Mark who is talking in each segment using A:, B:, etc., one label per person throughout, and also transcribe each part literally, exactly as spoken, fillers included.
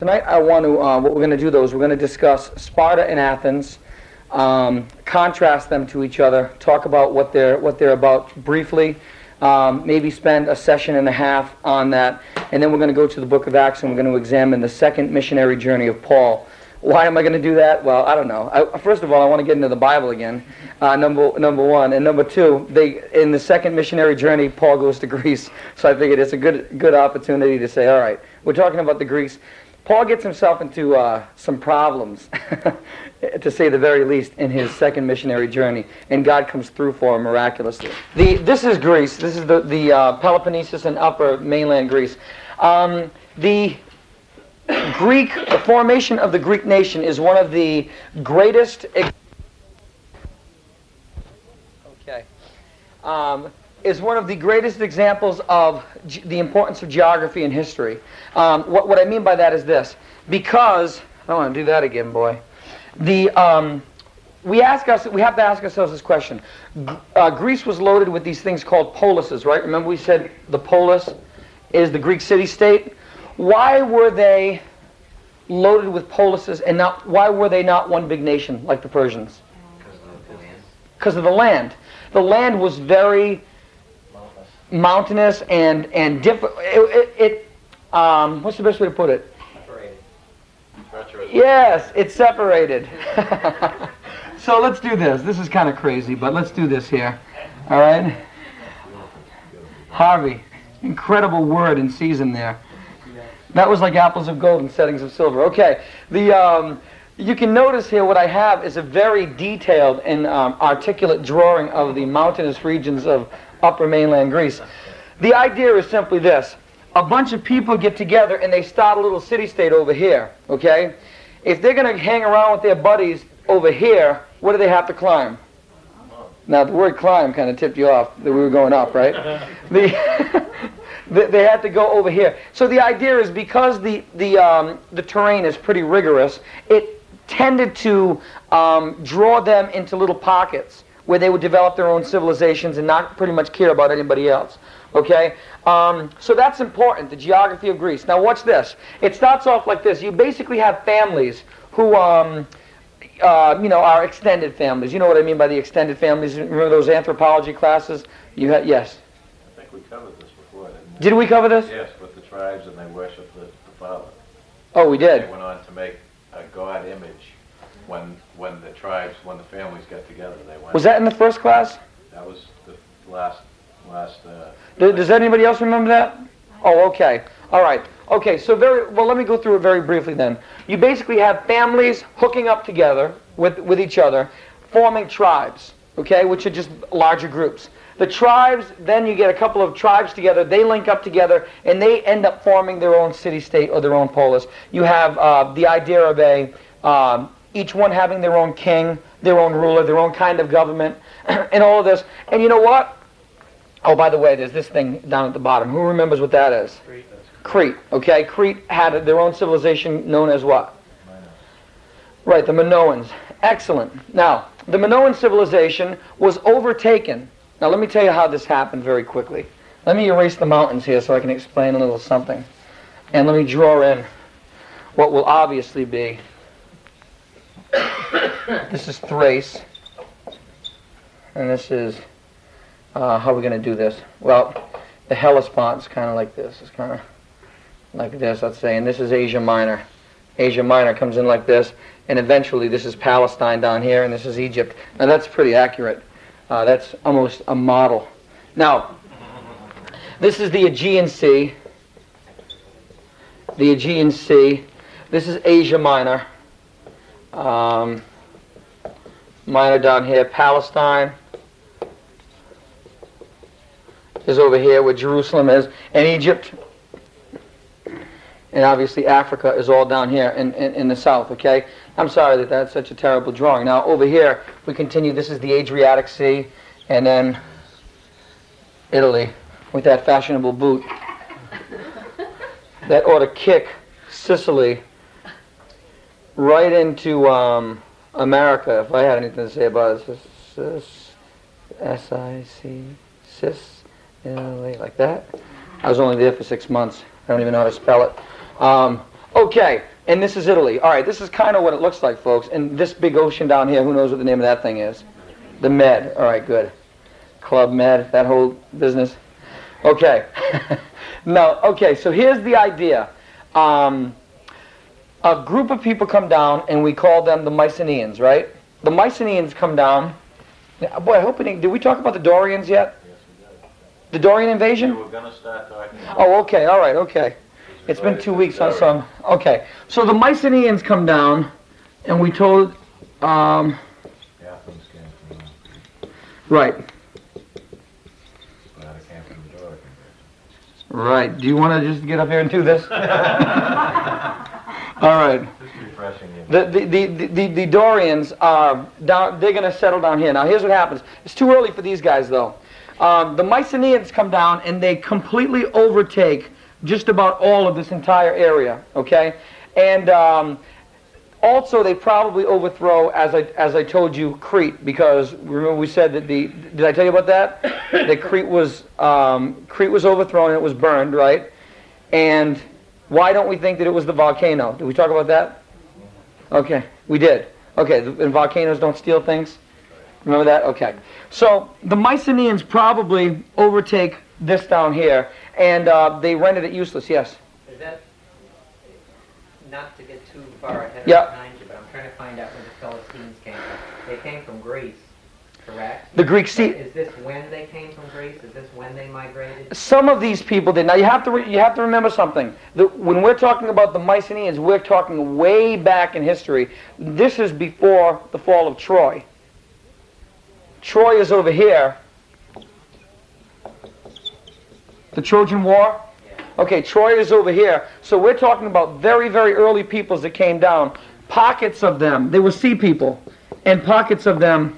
A: Tonight I want to, uh, what we're going to do though is we're going to discuss Sparta and Athens, um, contrast them to each other, talk about what they're, what they're about briefly, um, maybe spend a session and a half on that, and then we're going to go to the book of Acts and we're going to examine the second missionary journey of Paul. Why am I going to do that? Well, I don't know. I, first of all, I want to get into the Bible again, uh, number number one. And number two, they in the second missionary journey, Paul goes to Greece. So I figured it's a good good opportunity to say, all right, we're talking about the Greeks. Paul gets himself into uh, some problems, to say the very least, in his second missionary journey, and God comes through for him miraculously. The, this is Greece. This is the, the uh, Peloponnesus and upper mainland Greece. Um, the Greek, the formation of the Greek nation is one of the greatest... Okay. Um, is one of the greatest examples of ge the importance of geography in history. Um, what, what I mean by that is this. Because, I don't want to do that again, boy. The, um, we, ask us, we have to ask ourselves this question. G uh, Greece was loaded with these things called polises, right? Remember we said the polis is the Greek city-state? Why were they loaded with polises and not, why were they not one big nation like the Persians? Because of the land. The land was very mountainous and and different. It, it, it um, what's the best way to put it? Separated. Yes, it's separated. So let's do this. This is kind of crazy, but let's do this here. All right, Harvey, incredible word and season there. That was like apples of gold and settings of silver. Okay, the um, you can notice here what I have is a very detailed and um, articulate drawing of the mountainous regions of upper mainland Greece. The idea is simply this. A bunch of people get together and they start a little city-state over here, okay? If they're going to hang around with their buddies over here, what do they have to climb? Now, the word climb kind of tipped you off that we were going up, right? the, they had to go over here. So the idea is because the, the, um, the terrain is pretty rigorous, it tended to um, draw them into little pockets where they would develop their own civilizations and not pretty much care about anybody else. Okay? Um, so that's important, the geography of Greece. Now watch this. It starts off like this. You basically have families who, um, uh, you know, are extended families. You know what I mean by the extended families? Remember those anthropology classes? You had, yes?
B: I think we covered this before, didn't we?
A: Did we cover this?
B: Yes, with the tribes, and they worship the, the Father.
A: Oh, we did?
B: They went on to make a God image. When when the tribes, when the families got together, they went.
A: Was that in the first class?
B: That was the last last. Uh,
A: does, does anybody else remember that? Oh, okay. All right. Okay. So very well. Let me go through it very briefly then. You basically have families hooking up together with with each other, forming tribes. Okay, which are just larger groups. The tribes, then you get a couple of tribes together. They link up together, and they end up forming their own city-state or their own polis. You have uh, the idea of a um, each one having their own king, their own ruler, their own kind of government, and all of this. And you know what? Oh, by the way, there's this thing down at the bottom. Who remembers what that is?
B: Crete.
A: Crete, okay? Crete had their own civilization known as what?
B: Minoans.
A: Right, the Minoans. Excellent. Now, the Minoan civilization was overtaken. Now, let me tell you how this happened very quickly. Let me erase the mountains here so I can explain a little something. And let me draw in what will obviously be. This is Thrace, and this is, uh, how are we going to do this? Well, the Hellespont's kind of like this. It's kind of like this, let's say, and this is Asia Minor. Asia Minor comes in like this, and eventually this is Palestine down here, and this is Egypt. Now that's pretty accurate. Uh, that's almost a model. Now, this is the Aegean Sea. The Aegean Sea. This is Asia Minor. Um, Minor down here. Palestine is over here where Jerusalem is, and Egypt, and obviously Africa is all down here in, in, in the south, okay? I'm sorry that that's such a terrible drawing. Now over here we continue. This is the Adriatic Sea, and then Italy with that fashionable boot that ought to kick Sicily right into um, America, if I had anything to say about it. S I C, Cis, Italy, like that. I was only there for six months. I don't even know how to spell it. Um, okay, And this is Italy. All right, this is kind of what it looks like, folks. And this big ocean down here, who knows what the name of that thing is? The Med. All right, good. Club Med, that whole business. Okay. Now, okay, so here's the idea. Um, a group of people come down, and we call them the Mycenaeans, right? The Mycenaeans come down. Boy, I hope we didn't. Did we talk about the Dorians yet?
B: Yes, we did.
A: The Dorian invasion?
B: We were gonna start talking.
A: Oh, okay, all right, okay. It's been two weeks on some. Okay, so the Mycenaeans come down, and we told, um,
B: Athens came from,
A: right,
B: but it came from the Doric invasion.
A: right. Do you want to just get up here and do this? All right.
B: Just refreshing you.
A: The the the the, the Dorians are down. They're going to settle down here. Now, here's what happens. It's too early for these guys, though. Um, the Mycenaeans come down, and they completely overtake just about all of this entire area, okay? And um, also they probably overthrow, as I, as I told you, Crete, because remember we said that the, did I tell you about that? That Crete was, um, Crete was overthrown and it was burned, right? And why don't we think that it was the volcano? Did we talk about that? Okay, we did. Okay, and volcanoes don't steal things? Remember that? Okay. So the Mycenaeans probably overtake this down here, and uh, they rendered it useless, yes.
C: Is that, not to get too far ahead
A: Yeah.
C: behind you, but I'm trying to find out where the Philistines came from. They came from Greece, correct?
A: The Greek sea.
C: Is this when they came from Greece? Is this when they migrated?
A: Some of these people did. Now you have to re- you have to remember something. The, when we're talking about the Mycenaeans, we're talking way back in history. This is before the fall of Troy. Troy is over here. The Trojan War? Okay, Troy is over here. So we're talking about very, very early peoples that came down. Pockets of them, they were sea people, and pockets of them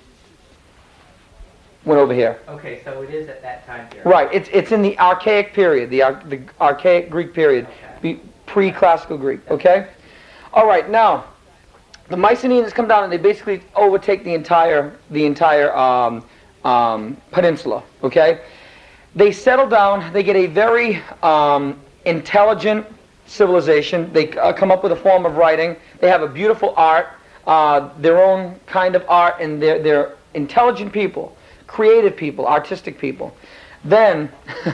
A: went over here.
C: Okay, so it is at that time period.
A: Right, it's it's in the archaic period, the, ar- the archaic Greek period,
C: Okay.
A: be- pre-classical Greek, okay? All right, now, the Mycenaeans come down and they basically overtake the entire, the entire um, um, peninsula, okay? They settle down, they get a very um, intelligent civilization. They uh, come up with a form of writing. They have a beautiful art, uh, their own kind of art, and they're, they're intelligent people, creative people, artistic people. Then,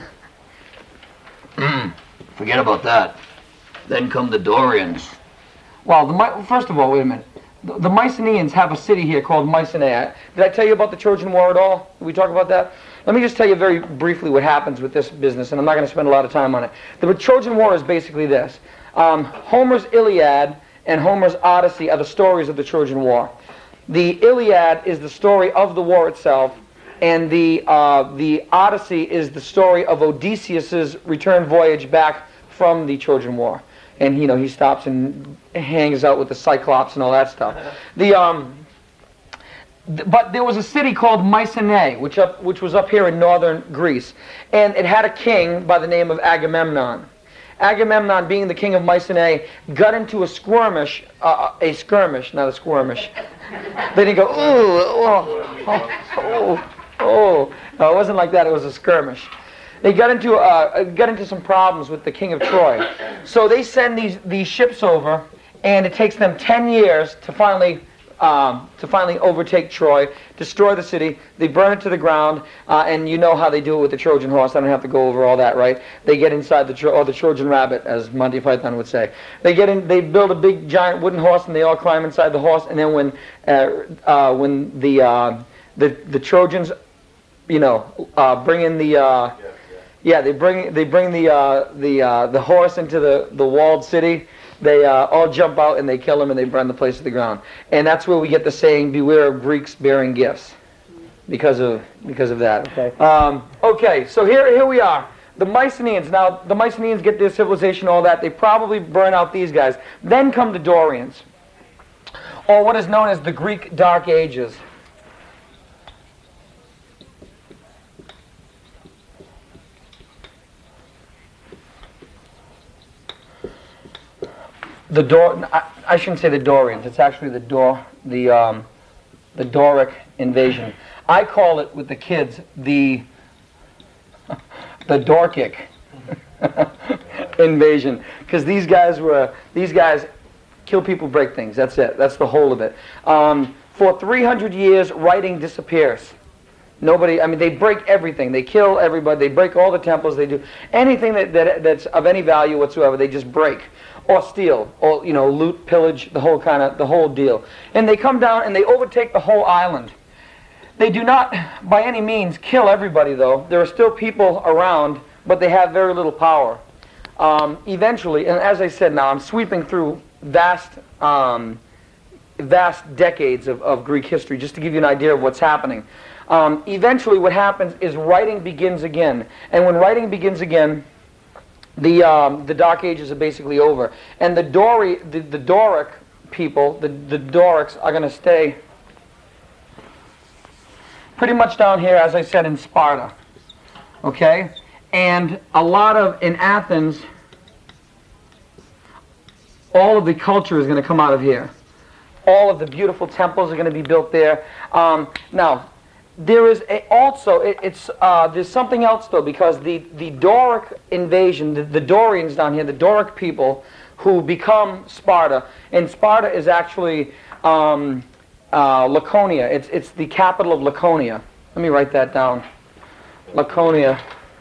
A: forget about that. Then come the Dorians. Well, the My- first of all, wait a minute. The, the Mycenaeans have a city here called Mycenae. Did I tell you about the Trojan War at all? Did we talk about that? Let me just tell you very briefly what happens with this business, and I'm not going to spend a lot of time on it. The Trojan War is basically this. Um, Homer's Iliad and Homer's Odyssey are the stories of the Trojan War. The Iliad is the story of the war itself, and the, uh, the Odyssey is the story of Odysseus's return voyage back from the Trojan War. And, you know, he stops and hangs out with the Cyclops and all that stuff. The, um, th- but there was a city called Mycenae, which, up, which was up here in northern Greece. And it had a king by the name of Agamemnon. Agamemnon, being the king of Mycenae, got into a skirmish, uh, a skirmish, not a squirmish. They didn't go, ooh, oh, oh, oh, oh. No, it wasn't like that, it was a skirmish. They got into uh, got into some problems with the king of Troy. So they send these these ships over, and it takes them ten years to finally um, to finally overtake Troy, destroy the city. They burn it to the ground, uh, and you know how they do it with the Trojan horse. I don't have to go over all that, right? They get inside the Tro- or the Trojan rabbit, as Monty Python would say. They get in. They build a big giant wooden horse, and they all climb inside the horse. And then when uh, uh, when the uh, the the Trojans, you know, uh, bring in the uh, Yeah, they bring they bring the uh, the uh, the horse into the, the walled city. They uh, all jump out and they kill him and they burn the place to the ground. And that's where we get the saying, "Beware of Greeks bearing gifts," because of because of that. Okay. Um, okay. So here here we are. The Mycenaeans. Now the Mycenaeans get their civilization, all that. They probably burn out these guys. Then come the Dorians, or what is known as the Greek Dark Ages. The Dor I, I shouldn't say the Dorians. It's actually the Dor the um, the Doric invasion. I call it with the kids the the Dorkic. invasion, because these guys were these guys kill people, break things. That's it. That's the whole of it. Um, for three hundred years, writing disappears. Nobody. I mean, they break everything. They kill everybody. They break all the temples. They do anything that, that that's of any value whatsoever. They just break or steal or you know loot, pillage, the whole kind of the whole deal. And they come down and they overtake the whole island. They do not, by any means, kill everybody, though. There are still people around, but they have very little power. Um, eventually, and as I said now, I'm sweeping through vast, um, vast decades of, of Greek history just to give you an idea of what's happening. Um, eventually, what happens is writing begins again. And when writing begins again, the, um, the Dark Ages are basically over. And the, Dori, the, the Doric people, the, the Dorics, are going to stay pretty much down here, as I said, in Sparta, okay? And a lot of, in Athens, all of the culture is going to come out of here. All of the beautiful temples are going to be built there. Um, now, there is a, also, it, it's, uh, there's something else, though, because the, the Doric invasion, the, the Dorians down here, the Doric people who become Sparta, and Sparta is actually... Um, Uh, Laconia. It's it's the capital of Laconia. Let me write that down. Laconia.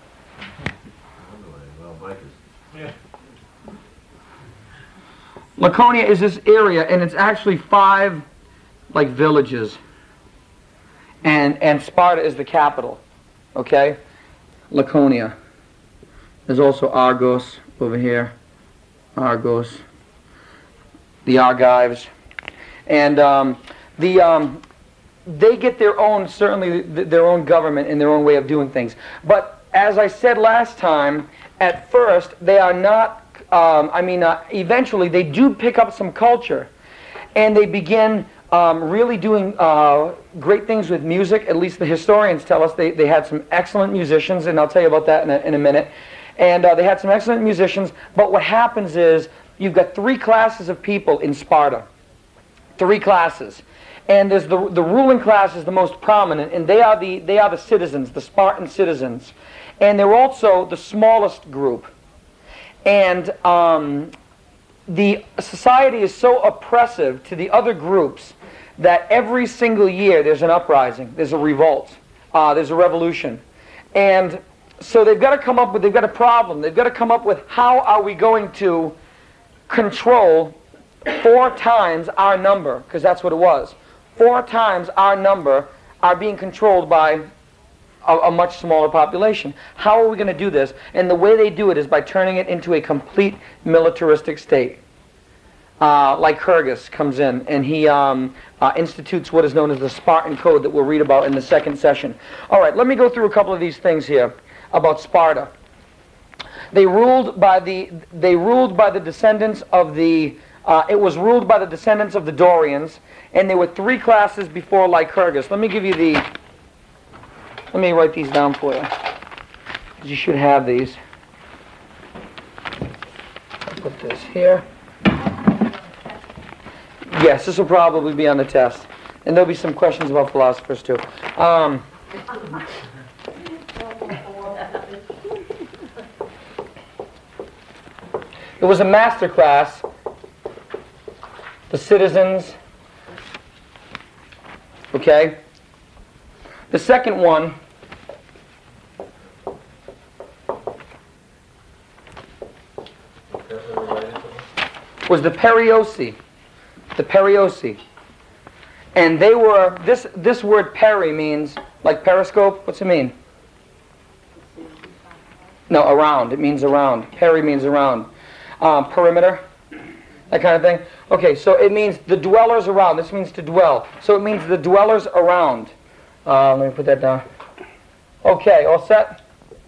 A: Laconia is this area, and it's actually five like villages. And and Sparta is the capital. Okay? Laconia. There's also Argos over here. Argos. The Argives. And um The, um, they get their own, certainly th their own government and their own way of doing things. But as I said last time, at first they are not, um, I mean, uh, eventually they do pick up some culture. And they begin um, really doing uh, great things with music. At least the historians tell us they, they had some excellent musicians, and I'll tell you about that in a, in a minute. And uh, they had some excellent musicians. But what happens is you've got three classes of people in Sparta. Three classes. And there's the, the ruling class is the most prominent, and they are the, they are the citizens, the Spartan citizens. And they're also the smallest group. And um, the society is so oppressive to the other groups that every single year there's an uprising, there's a revolt, uh, there's a revolution. And so they've got to come up with, they've got a problem. They've got to come up with how are we going to control four times our number, because that's what it was. Four times our number are being controlled by a, a much smaller population. How are we going to do this? And the way they do it is by turning it into a complete militaristic state. Uh, Lycurgus comes in and he um, uh, institutes what is known as the Spartan Code that we'll read about in the second session. All right, let me go through a couple of these things here about Sparta. They ruled by the they ruled by the descendants of the. Uh, it was ruled by the descendants of the Dorians, and there were three classes before Lycurgus. Let me give you the. Let me write these down for you. You should have these. I'll put this here. Yes, this will probably be on the test, and there'll be some questions about philosophers too. Um, It was a master class. The citizens. Okay. The second one was the Perioeci. The Perioeci. And they were, this, this word peri means, like periscope, what's it mean? No, around. It means around. Peri means around. Um, perimeter, that kind of thing. Okay, so it means the dwellers around. This means to dwell. So it means the dwellers around. Uh, let me put that down. Okay, all set?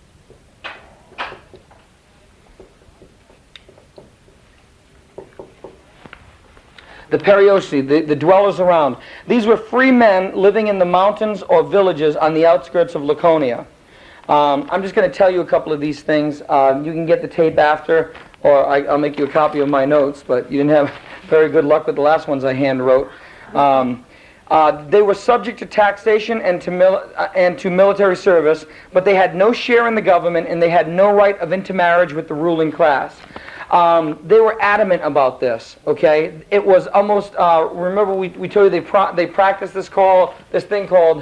A: The Perioeci, the, the dwellers around. These were free men living in the mountains or villages on the outskirts of Laconia. Um, I'm just going to tell you a couple of these things. Uh, you can get the tape after, or I, I'll make you a copy of my notes, but you didn't have very good luck with the last ones I hand wrote. Um, Uh, they were subject to taxation and to, mil- uh, and to military service, but they had no share in the government and they had no right of intermarriage with the ruling class. Um, they were adamant about this, okay? It was almost, uh, remember we, we told you they, pro- they practiced this, call, this thing called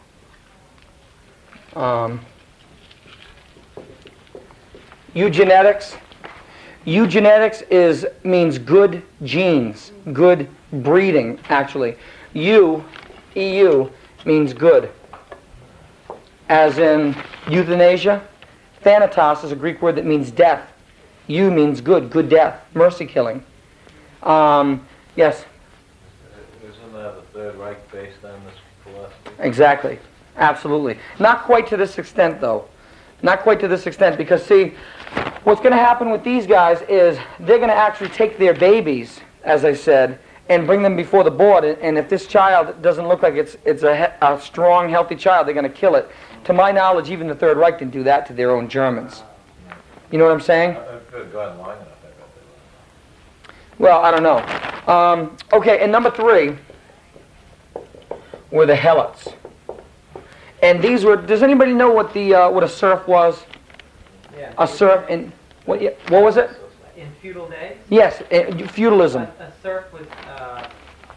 A: um, eugenetics. Eugenetics is, means good genes, good breeding, actually. Eu, E U, means good. As in euthanasia. Thanatos is a Greek word that means death. Eu means good, good death, mercy killing. Um, yes?
B: Isn't that the Third Reich based on this philosophy?
A: Exactly. Absolutely. Not quite to this extent, though. Not quite to this extent, because, see, what's going to happen with these guys is they're going to actually take their babies, as I said, and bring them before the board, and, and if this child doesn't look like it's, it's a, he- a strong, healthy child, they're going to kill it. To my knowledge, even the Third Reich didn't do that to their own Germans. You know what I'm saying?
B: Uh, If it had gone long enough, I bet they would.
A: Well, I don't know. Um, okay, and number three were the helots. And these were, does anybody know what the uh, what a serf was?
C: Yeah.
A: A serf, and what, yeah, what was it?
C: In feudal days,
A: Yes, uh, feudalism.
C: a, a serf was uh,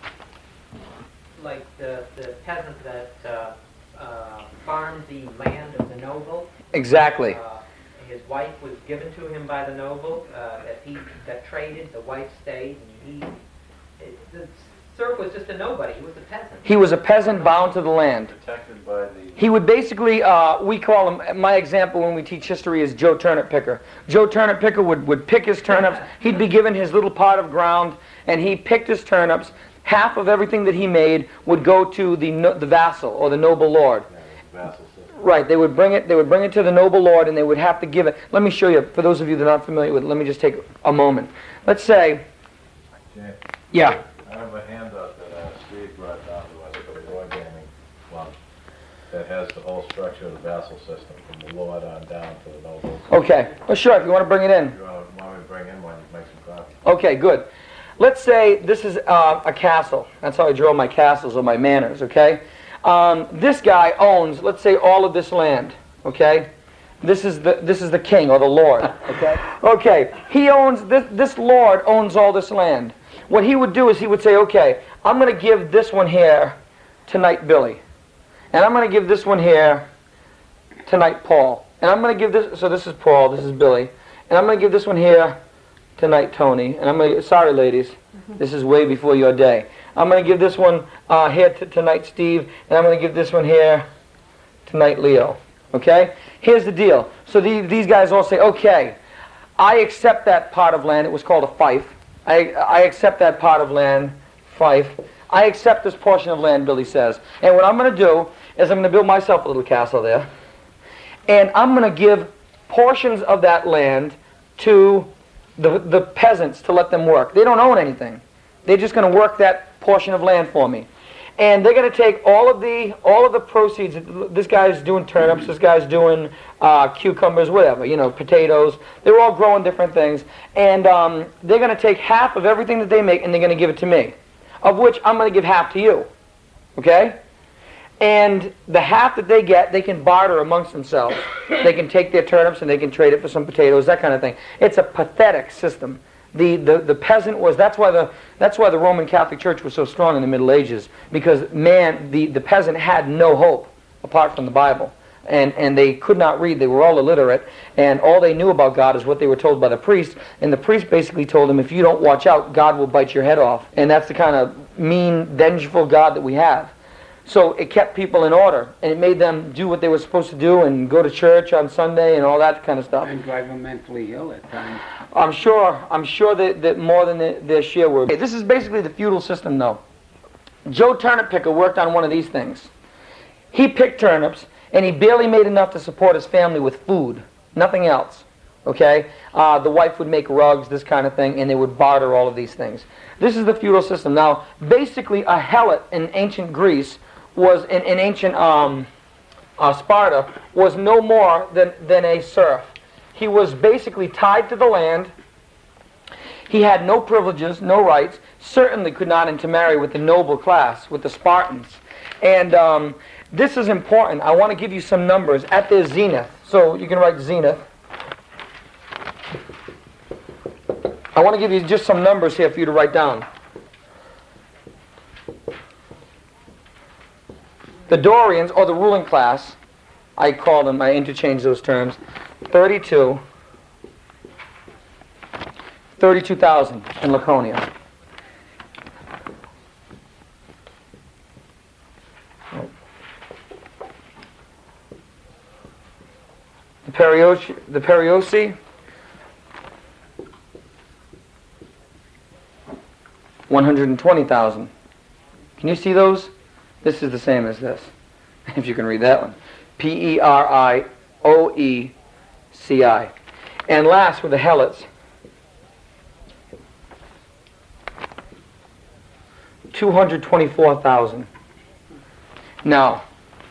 C: like the, the peasant that uh, uh, farmed the land of the noble.
A: Exactly.
C: Uh, his wife was given to him by the noble. Uh, that he that traded. The wife stayed, and he. It, the serf was just a nobody. He was a peasant.
A: He was a peasant bound to the land.
B: Protected by the...
A: He would basically, uh, we call him, my example when we teach history is Joe Turnip Picker. Joe Turnip Picker would, would pick his turnips. He'd be given his little pot of ground, and he picked his turnips. Half of everything that he made would go to the no, the vassal or the noble lord.
B: Yeah, it was vassal system.
A: Right, they would bring it. They would bring it to the noble lord, and they would have to give it. Let me show you. For those of you that are not familiar with it, let me just take a moment. Let's say,
B: James,
A: yeah,
B: I have a handout that uh, Steve brought down to us for the Wargaming Club that has the whole structure of the vassal system from the lord on down to the nobles.
A: okay. Well, sure. If you want to bring it in.
B: You want, want me to bring in one, make some coffee?
A: Okay, good. Let's say this is uh, a castle. That's how I draw my castles or my manors, okay? Um, this guy owns, let's say, all of this land, okay? This is the this is the king or the lord, okay? Okay, he owns, this, this lord owns all this land. What he would do is he would say, okay, I'm going to give this one here to Knight Billy. And I'm going to give this one here to Knight Paul. And I'm going to give this, so this is Paul, this is Billy. And I'm going to give this one here to Knight Tony. And I'm going to, sorry ladies, this is way before your day. I'm going to give this one uh, here to, to Knight Steve. And I'm going to give this one here to Knight Leo. Okay? Here's the deal. So the, these guys all say, okay, I accept that part of land. It was called a fief. I, I accept that part of land, fief. I accept this portion of land, Billy says. And what I'm going to do is I'm going to build myself a little castle there. And I'm going to give portions of that land to the, the peasants to let them work. They don't own anything. They're just going to work that portion of land for me. And they're going to take all of the all of the proceeds. This guy's doing turnips. This guy's doing uh, cucumbers, whatever. You know, potatoes. They're all growing different things. And um, they're going to take half of everything that they make, and they're going to give it to me, of which I'm going to give half to you. Okay? And the half that they get, they can barter amongst themselves. They can take their turnips and they can trade it for some potatoes, that kind of thing. It's a pathetic system. The, the, the peasant was, that's why the, that's why the Roman Catholic Church was so strong in the Middle Ages, because man, the, the peasant had no hope apart from the Bible. And, and they could not read, they were all illiterate, and all they knew about God is what they were told by the priest, and the priest basically told them, if you don't watch out, God will bite your head off. And that's the kind of mean, vengeful God that we have. So it kept people in order, and it made them do what they were supposed to do and go to church on Sunday and all that kind of stuff.
D: And drive them mentally ill at times.
A: I'm sure, I'm sure that, that more than their, their share were. This is basically the feudal system, though. Joe Turnip Picker worked on one of these things. He picked turnips, and he barely made enough to support his family with food, nothing else. Okay? Uh, the wife would make rugs, this kind of thing, and they would barter all of these things. This is the feudal system. Now, basically, a helot in ancient Greece was, in, in ancient um, uh, Sparta, was no more than, than a serf. He was basically tied to the land. He had no privileges, no rights, certainly could not intermarry with the noble class, with the Spartans. And um, this is important. I want to give you some numbers at their zenith. So you can write zenith. I want to give you just some numbers here for you to write down. The Dorians, or the ruling class, I call them, I interchange those terms, thirty-two, thirty-two thousand in Laconia. The Perioci, the Perioci, one hundred twenty thousand. Can you see those? This is the same as this, if you can read that one. P E R I O E C I. And last with the Helots, two hundred twenty-four thousand. Now,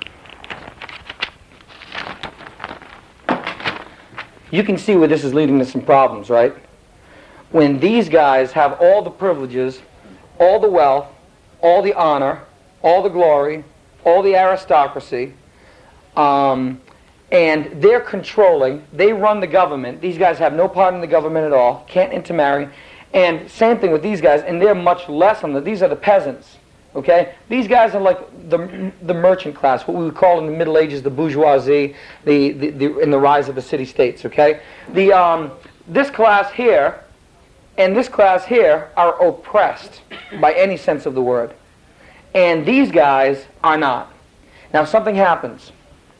A: you can see where this is leading to some problems, right? When these guys have all the privileges, all the wealth, all the honor, all the glory, all the aristocracy, um, and they're controlling, they run the government. These guys have no part in the government at all, can't intermarry. And same thing with these guys, and they're much less on the, these are the peasants, okay? These guys are like the, the merchant class, what we would call in the Middle Ages the bourgeoisie, the, the, the, in the rise of the city-states, okay? The, um, this class here and this class here are oppressed by any sense of the word. And these guys are not. Now something happens.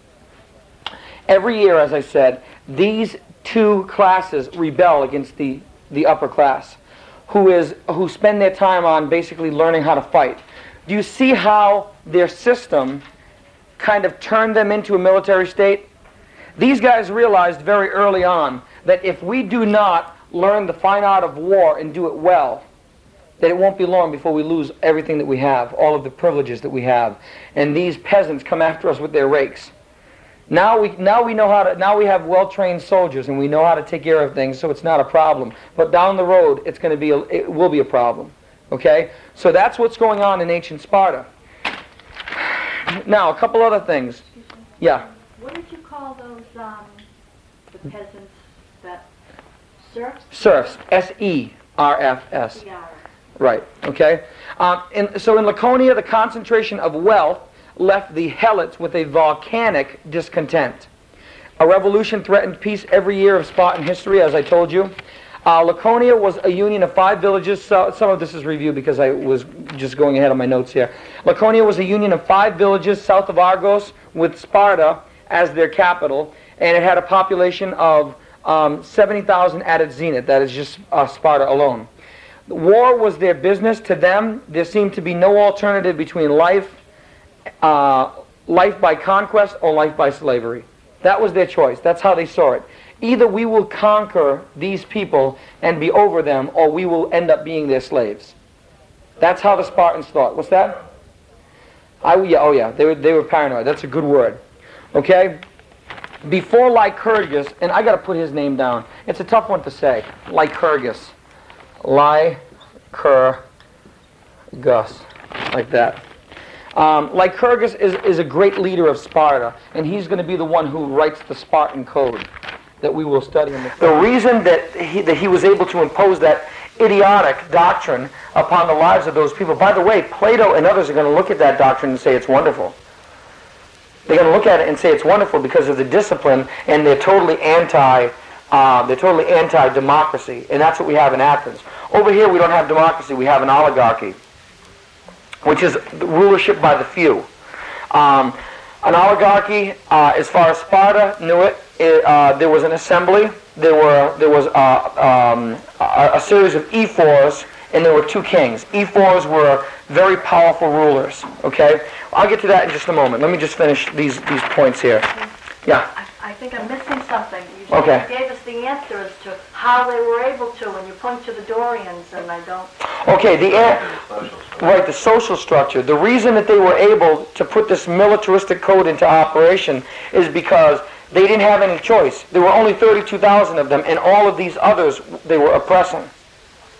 A: Every year, as I said, these two classes rebel against the, the upper class, who is who spend their time on basically learning how to fight. Do you see how their system kind of turned them into a military state? These guys realized very early on that if we do not learn the fine art of war and do it well, that it won't be long before we lose everything that we have, all of the privileges that we have. And these peasants come after us with their rakes. Now we, now we know how to, now we have well-trained soldiers and we know how to take care of things, so it's not a problem. But down the road, it's going to be, a, it will be a problem. Okay? So that's what's going on in ancient Sparta. Now, a couple other things. Yeah?
E: What did you call those, um, the peasants that, serfs?
A: Serfs. S E R F S.
E: Yeah.
A: Right, okay? Um, and so in Laconia, the concentration of wealth left the Helots with a volcanic discontent. A revolution threatened peace every year of Spartan history, as I told you. Uh, Laconia was a union of five villages. So, some of this is review because I was just going ahead on my notes here. Laconia was a union of five villages south of Argos with Sparta as their capital, and it had a population of um, seventy thousand at its zenith. That is just uh, Sparta alone. War was their business. To them, there seemed to be no alternative between life, uh, life by conquest or life by slavery. That was their choice. That's how they saw it. Either we will conquer these people and be over them, or we will end up being their slaves. That's how the Spartans thought. What's that? I, yeah, oh yeah, they were, they were paranoid. That's a good word. Okay? Before Lycurgus, and I got to put his name down. It's a tough one to say. Lycurgus. Lycurgus. Like that. Um, Lycurgus is, is a great leader of Sparta, and he's going to be the one who writes the Spartan Code that we will study in the The reason that he, that he was able to impose that idiotic doctrine upon the lives of those people, by the way, Plato and others are going to look at that doctrine and say it's wonderful. They're going to look at it and say it's wonderful because of the discipline, and they're totally anti, uh, they're totally anti-democracy, and that's what we have in Athens. Over here we don't have democracy, we have an oligarchy, which is rulership by the few. Um, an oligarchy, uh, as far as Sparta knew it, it uh, there was an assembly, there were there was uh, um, a, a series of ephors, and there were two kings. Ephors were very powerful rulers. Okay, I'll get to that in just a moment. Let me just finish these these points here. Yeah.
E: I, I think I'm missing something. You said
A: Okay.
E: you gave us the answer as to how they were able to, and you point to the Dorians, and I don't.
A: Okay, the an- right, the social structure. The reason that they were able to put this militaristic code into operation is because they didn't have any choice. There were only thirty-two thousand of them, and all of these others they were oppressing.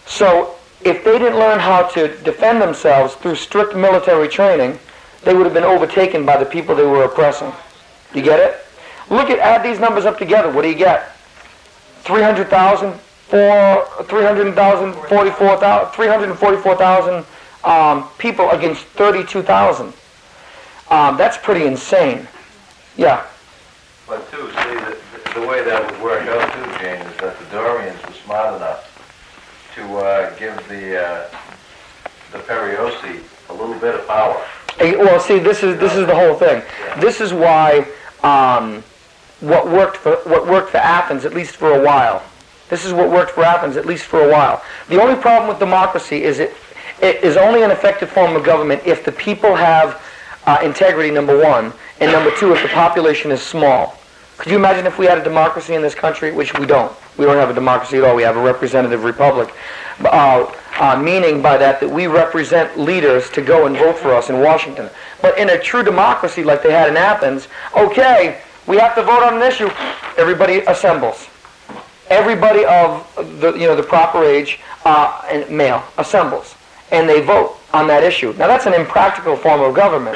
A: So if they didn't learn how to defend themselves through strict military training, they would have been overtaken by the people they were oppressing. You get it? Look at, add these numbers up together. What do you get? three hundred thousand, three hundred thousand, forty-four thousand, three hundred forty-four thousand um, people against thirty-two thousand. Um, that's pretty insane. Yeah.
B: But too, see, the, the way that would work out too, Jane, is that the Dorians were smart enough to uh, give the uh, the Periosi a little bit of power.
A: Hey, well, see, this is this is the whole thing. This is why um, what worked for what worked for Athens, at least for a while. This is what worked for Athens, at least for a while. The only problem with democracy is it it is only an effective form of government if the people have uh, integrity, number one, and number two, if the population is small. Could you imagine if we had a democracy in this country, which we don't? We don't have a democracy at all. We have a representative republic. Uh, uh, meaning by that that we represent leaders to go and vote for us in Washington. But in a true democracy like they had in Athens, okay, we have to vote on an issue. Everybody assembles. Everybody of the you know the proper age uh, and male assembles, and they vote on that issue. Now that's an impractical form of government.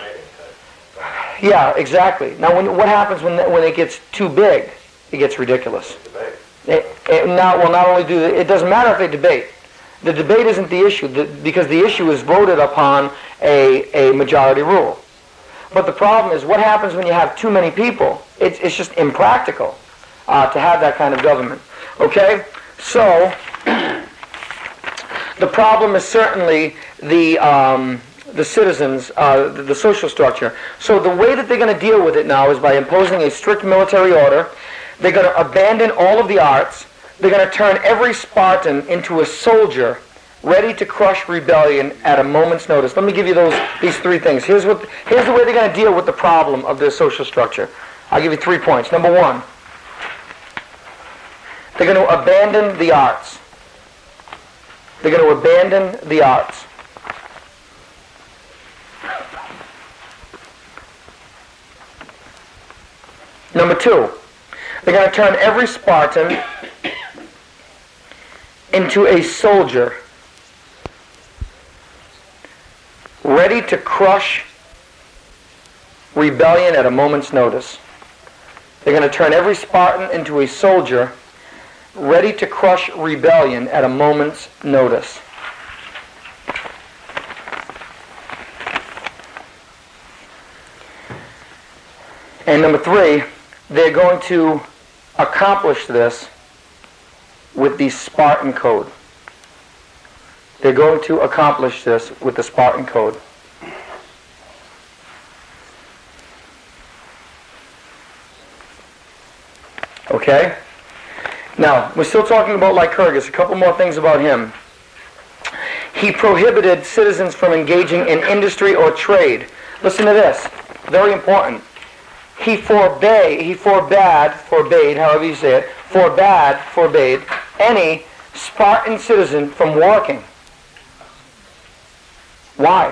A: Yeah, exactly. Now, when, what happens when when it gets too big? It gets ridiculous. It, it not, well, not only do they, it doesn't matter if they debate. The debate isn't the issue the, because the issue is voted upon a, a majority rule. But the problem is what happens when you have too many people. It's, it's just impractical uh, to have that kind of government. Okay? So, the problem is certainly the... Um, the citizens, uh, the, the social structure. So the way that they're going to deal with it now is by imposing a strict military order. They're going to abandon all of the arts. They're going to turn every Spartan into a soldier ready to crush rebellion at a moment's notice. Let me give you those these three things. Here's what here's the way they're going to deal with the problem of their social structure. I'll give you three points. Number one, they're going to abandon the arts. They're going to abandon the arts. Number two, they're going to turn every Spartan into a soldier ready to crush rebellion at a moment's notice. They're going to turn every Spartan into a soldier ready to crush rebellion at a moment's notice. And number three, they're going to accomplish this with the Spartan Code. They're going to accomplish this with the Spartan Code. Okay? Now, we're still talking about Lycurgus. A couple more things about him. He prohibited citizens from engaging in industry or trade. Listen to this. Very important. He forbade, he forbade, forbade, however you say it, forbade, forbade any Spartan citizen from working. Why?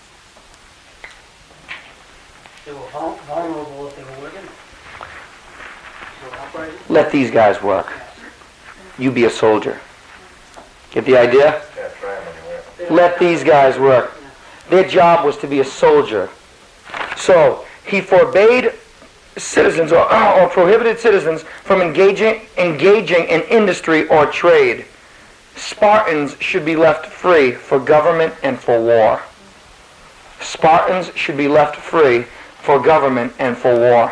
D: They were vul- vulnerable if they were working. They were operating.
A: Let these guys work. You be a soldier. Get the idea?
B: Can't try them anywhere.
A: Let these guys work. Their job was to be a soldier. So, he forbade citizens or, or prohibited citizens from engaging engaging in industry or trade. Spartans should be left free for government and for war. Spartans should be left free for government and for war.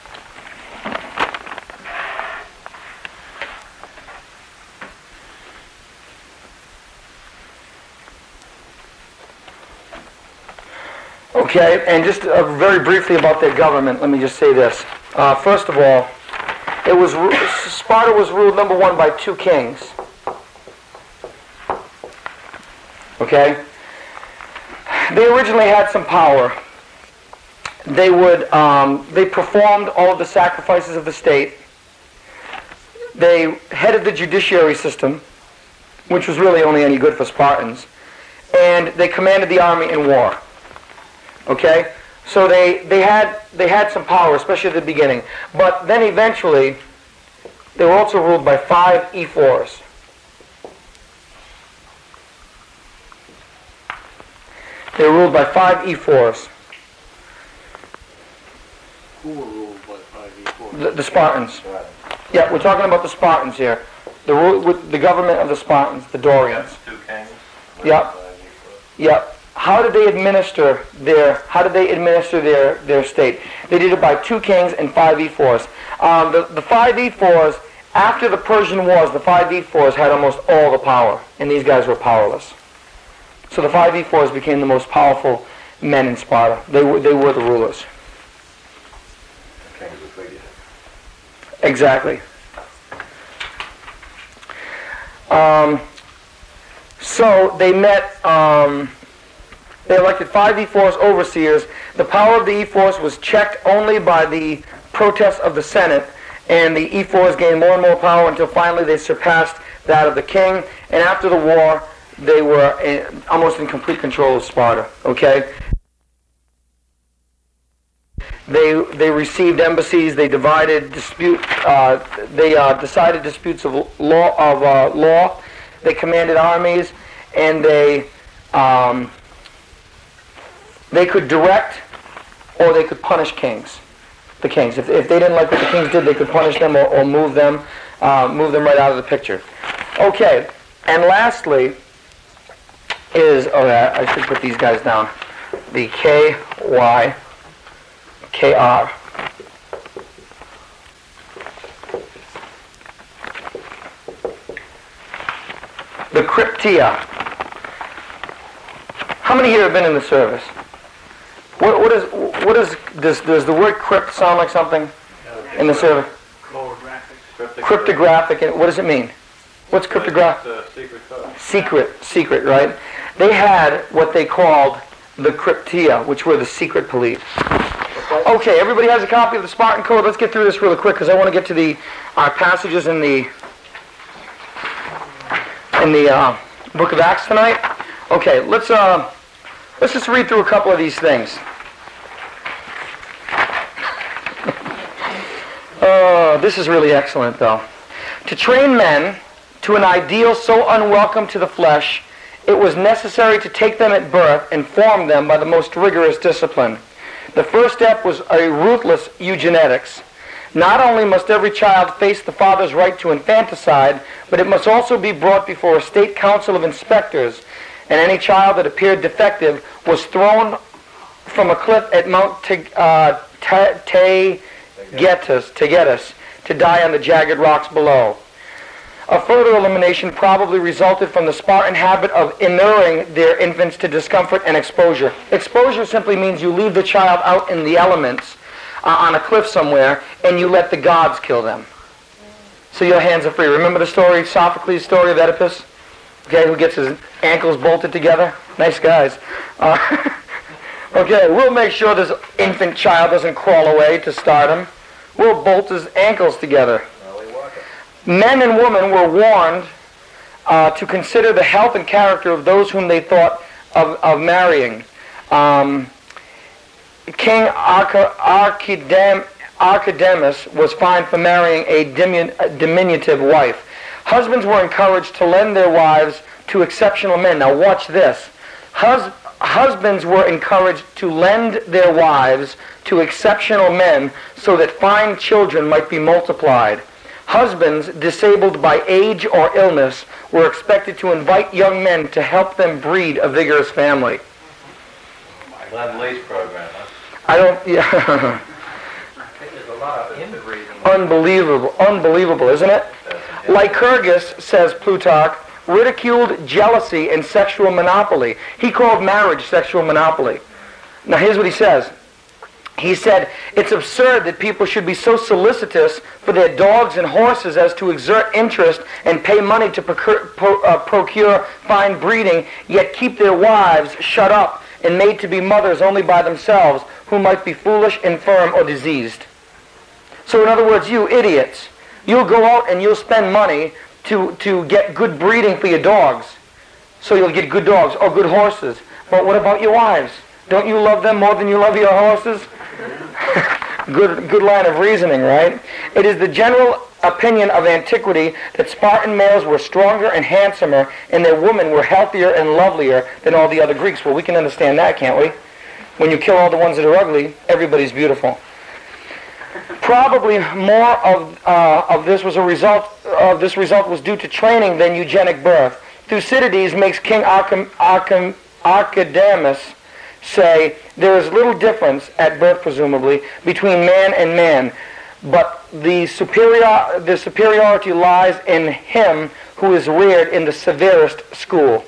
A: Okay, and just uh, very briefly about their government, let me just say this. Uh, first of all, it was Sparta was ruled, number one, by two kings. Okay? They originally had some power. They would, um, they performed all of the sacrifices of the state. They headed the judiciary system, which was really only any good for Spartans. And they commanded the army in war. Okay, so they they had they had some power, especially at the beginning. But then eventually, they were also ruled by five ephors. They were ruled by five ephors.
F: Who were ruled by five equals?
A: The, the Spartans. Yeah, we're talking about the Spartans here. The rule, with the government of the Spartans, the Dorians.
B: Two kings.
A: Yep. Yep. How did they administer their? How did they administer their their state? They did it by two kings and five ephors. Um, the the five ephors, after the Persian Wars, the five ephors had almost all the power, and these guys were powerless. So the five ephors became the most powerful men in Sparta. They were they were the rulers.
B: Kings were figured.
A: Exactly. Um, so they met. Um, They elected five ephors overseers. The power of the ephors was checked only by the protests of the Senate, and the ephors gained more and more power until finally they surpassed that of the king. And after the war, they were in, almost in complete control of Sparta. Okay. They they received embassies. They divided dispute. Uh, they uh, decided disputes of law of uh, law. They commanded armies, and they. Um, They could direct or they could punish kings, the kings. If, if they didn't like what the kings did, they could punish them or, or move them, uh, move them right out of the picture. Okay, and lastly is, oh yeah, I should put these guys down, the K Y K R. The Cryptia. How many here have been in the service? What, what is what is does does the word crypt sound like something in the service?
F: Cryptographic.
A: Cryptographic. And what does it mean? What's cryptographic?
B: It's a secret code.
A: Secret, secret, right? They had what they called the Cryptia, which were the secret police. Okay, everybody has a copy of the Spartan Code. Let's get through this really quick because I want to get to the uh, passages in the in the uh, Book of Acts tonight. Okay, let's uh, let's just read through a couple of these things. Oh, this is really excellent, though. To train men to an ideal so unwelcome to the flesh, it was necessary to take them at birth and form them by the most rigorous discipline. The first step was a ruthless eugenetics. Not only must every child face the father's right to infanticide, but it must also be brought before a state council of inspectors, and any child that appeared defective was thrown from a cliff at Mount Taygetus Taygetus to die on the jagged rocks below. A further elimination probably resulted from the Spartan habit of inuring their infants to discomfort and exposure. Exposure simply means you leave the child out in the elements uh, on a cliff somewhere and you let the gods kill them. So your hands are free. Remember the story, Sophocles' story of Oedipus? Okay, who gets his ankles bolted together? Nice guys. Uh, okay, we'll make sure this infant child doesn't crawl away to stardom. We'll bolt his ankles together. Men and women were warned uh, to consider the health and character of those whom they thought of, of marrying. Um, King Arch- Archidem- Archidamus was fined for marrying a, dimin- a diminutive wife. Husbands were encouraged to lend their wives to exceptional men. Now watch this. Hus- husbands were encouraged to lend their wives to exceptional men so that fine children might be multiplied. Husbands, disabled by age or illness, were expected to invite young men to help them breed a vigorous family.
B: Lend lease program, huh?
A: I don't, yeah.
C: I think there's a lot of inbreeding.
A: Unbelievable, unbelievable, isn't it? Lycurgus, says Plutarch, ridiculed jealousy and sexual monopoly. He called marriage sexual monopoly. Now here's what he says. He said, it's absurd that people should be so solicitous for their dogs and horses as to exert interest and pay money to procure, pro, uh, procure fine breeding, yet keep their wives shut up and made to be mothers only by themselves, who might be foolish, infirm, or diseased. So in other words, you idiots, you'll go out and you'll spend money to, to get good breeding for your dogs. So you'll get good dogs or good horses. But what about your wives? Don't you love them more than you love your horses? Good, good line of reasoning, right? It is the general opinion of antiquity that Spartan males were stronger and handsomer, and their women were healthier and lovelier than all the other Greeks. Well, we can understand that, can't we? When you kill all the ones that are ugly, everybody's beautiful. Probably more of uh, of this was a result of this result was due to training than eugenic birth. Thucydides makes King Archim, Archim, Archidamus say there is little difference at birth, presumably, between man and man, but the superior the superiority lies in him who is reared in the severest school.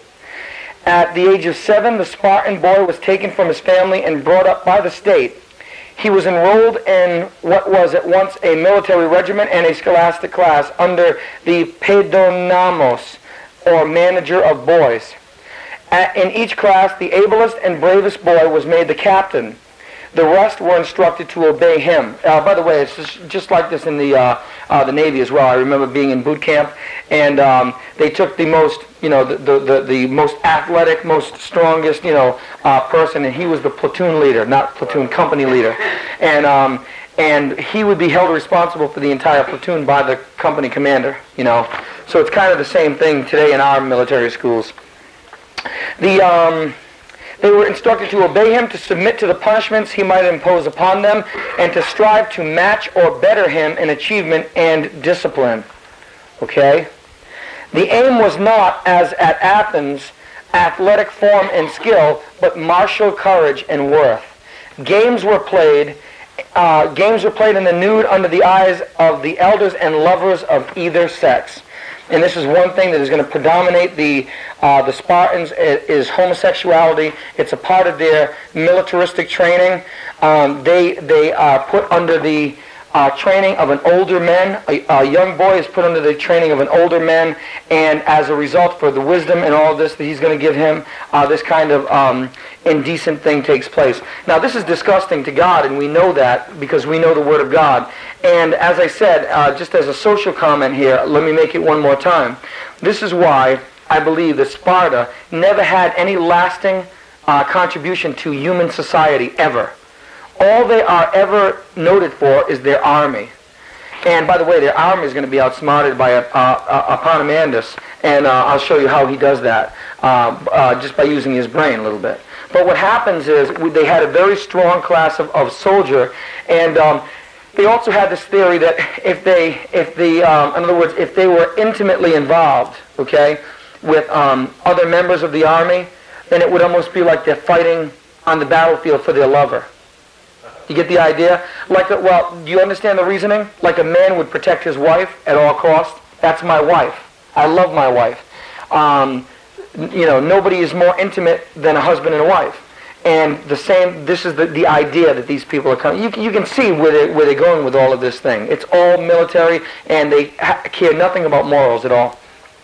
A: At the age of seven, the Spartan boy was taken from his family and brought up by the state. He was enrolled in what was at once a military regiment and a scholastic class under the Paidonamos, or manager of boys. At, in each class, the ablest and bravest boy was made the captain. The rest were instructed to obey him. Uh, by the way, it's just, just like this in the uh, uh, the Navy as well. I remember being in boot camp, and um, they took the most, you know, the, the, the, the most athletic, most strongest, you know, uh, person, and he was the platoon leader, not platoon company leader, and um, and he would be held responsible for the entire platoon by the company commander, you know. So it's kind of the same thing today in our military schools. The um, They were instructed to obey him, to submit to the punishments he might impose upon them, and to strive to match or better him in achievement and discipline. Okay? The aim was not, as at Athens, athletic form and skill, but martial courage and worth. Games were played, uh, games were played in the nude under the eyes of the elders and lovers of either sex. And this is one thing that is going to predominate the uh, the Spartans is homosexuality. It's a part of their militaristic training. Um, they they are put under the uh, training of an older man. A, a young boy is put under the training of an older man, and as a result, for the wisdom and all this that he's going to give him, uh, this kind of um, indecent thing takes place. Now, this is disgusting to God, and we know that because we know the Word of God. And as I said, uh, just as a social comment here, let me make it one more time. This is why I believe that Sparta never had any lasting uh, contribution to human society ever. All they are ever noted for is their army. And by the way, their army is going to be outsmarted by uh, uh, Epaminondas, and uh, I'll show you how he does that, uh, uh, just by using his brain a little bit. But what happens is they had a very strong class of, of soldier, and um, they also had this theory that if they, if the, um, in other words, if they were intimately involved, okay, with um, other members of the army, then it would almost be like they're fighting on the battlefield for their lover. You get the idea? Like, a, well, do you understand the reasoning? Like a man would protect his wife at all costs. That's my wife. I love my wife. Um, you know, nobody is more intimate than a husband and a wife. And the same, this is the, the idea that these people are coming. You, you can see where they're, where they're going with all of this thing. It's all military, and they ha- care nothing about morals at all,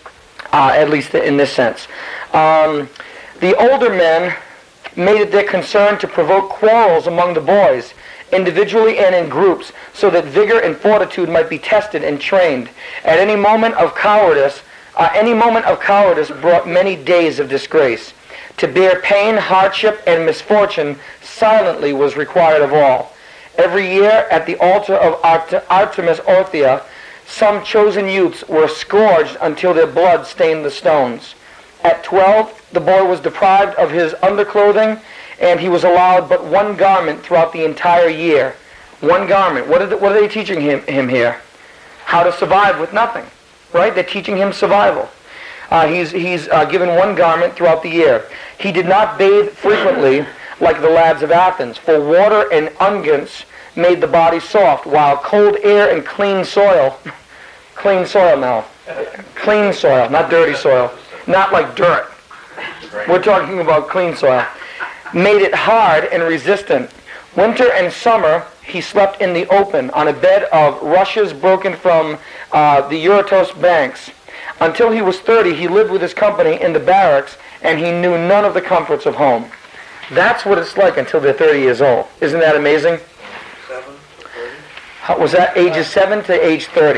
A: uh, at least in this sense. Um, the older men made it their concern to provoke quarrels among the boys, individually and in groups, so that vigor and fortitude might be tested and trained. At any moment of cowardice, uh, any moment of cowardice brought many days of disgrace. To bear pain, hardship, and misfortune silently was required of all. Every year, at the altar of Art- Artemis Orthia, some chosen youths were scourged until their blood stained the stones. At twelve, the boy was deprived of his underclothing, and he was allowed but one garment throughout the entire year. One garment. What are, the, what are they teaching him, him here? How to survive with nothing, right? They're teaching him survival. Uh, he's he's uh, given one garment throughout the year. He did not bathe frequently like the lads of Athens, for water and unguents made the body soft, while cold air and clean soil, clean soil now, clean soil, not dirty soil, not like dirt. We're talking about clean soil. Made it hard and resistant. Winter and summer he slept in the open on a bed of rushes broken from uh, the Eurotos banks. Until he was thirty, he lived with his company in the barracks, and he knew none of the comforts of home. That's what it's like until they're thirty years old. Isn't that amazing?
F: Seven to thirty.
A: How, was that ages seven to age thirty?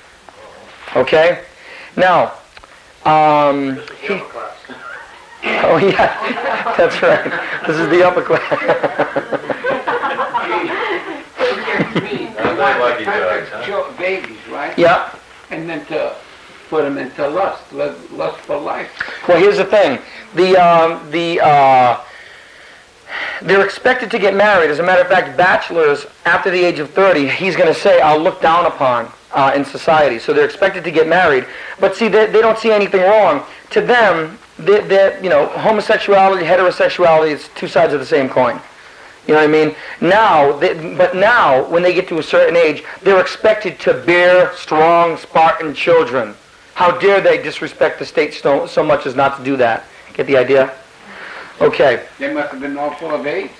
A: Okay? Now, um,
F: This is
A: he,
F: the upper class.
A: oh yeah, that's right. This is the upper class.
B: Now, They're lucky dogs,
G: to
B: huh?
G: show babies, right?
A: Yeah.
G: And then to put them into lust, lu- lust for life.
A: Well, here's the thing. The, um, the, uh, they're expected to get married. As a matter of fact, bachelors, after the age of thirty, he's going to say, I'll look down upon uh, in society. So they're expected to get married. But see, they, they don't see anything wrong. To them, they're, they're, you know, homosexuality, heterosexuality, it's two sides of the same coin. You know what I mean? Now, they, but now, when they get to a certain age, they're expected to bear strong Spartan children. How dare they disrespect the state so, so much as not to do that? Get the idea? Okay.
G: They must have been all full of AIDS.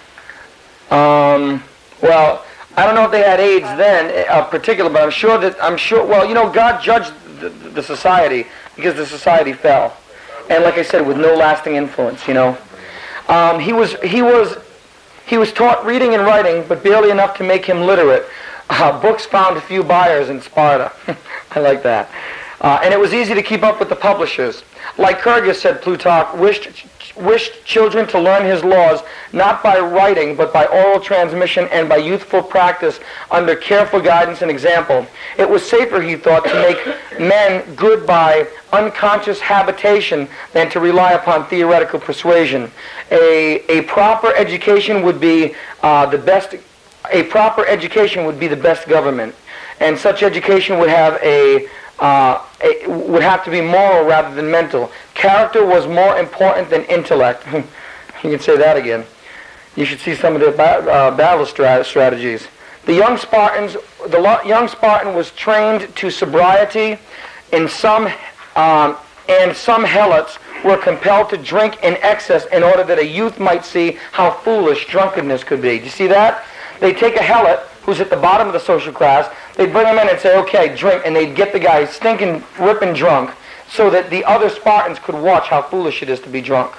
A: Um, well, I don't know if they had AIDS then, uh, particular, but I'm sure that, I'm sure, well, you know, God judged the, the society because the society fell. And like I said, with no lasting influence, you know. Um, he was, he was, he was taught reading and writing, but barely enough to make him literate. Uh, books found few buyers in Sparta. I like that. Uh, and it was easy to keep up with the publishers. Lycurgus, said Plutarch, wished, wished children to learn his laws not by writing, but by oral transmission and by youthful practice under careful guidance and example. It was safer, he thought, to make men good by unconscious habitation than to rely upon theoretical persuasion. A, a proper education would be uh, the best. A proper education would be the best government, and such education would have a Uh, it would have to be moral rather than mental. Character was more important than intellect. You can say that again. You should see some of their ba- uh, battle strat- strategies. The young Spartans, the lo- young Spartan was trained to sobriety. In some, um, and some helots were compelled to drink in excess in order that a youth might see how foolish drunkenness could be. Do you see that? They take a helot who's at the bottom of the social class, they'd bring him in and say, okay, drink, and they'd get the guy stinking, ripping drunk so that the other Spartans could watch how foolish it is to be drunk.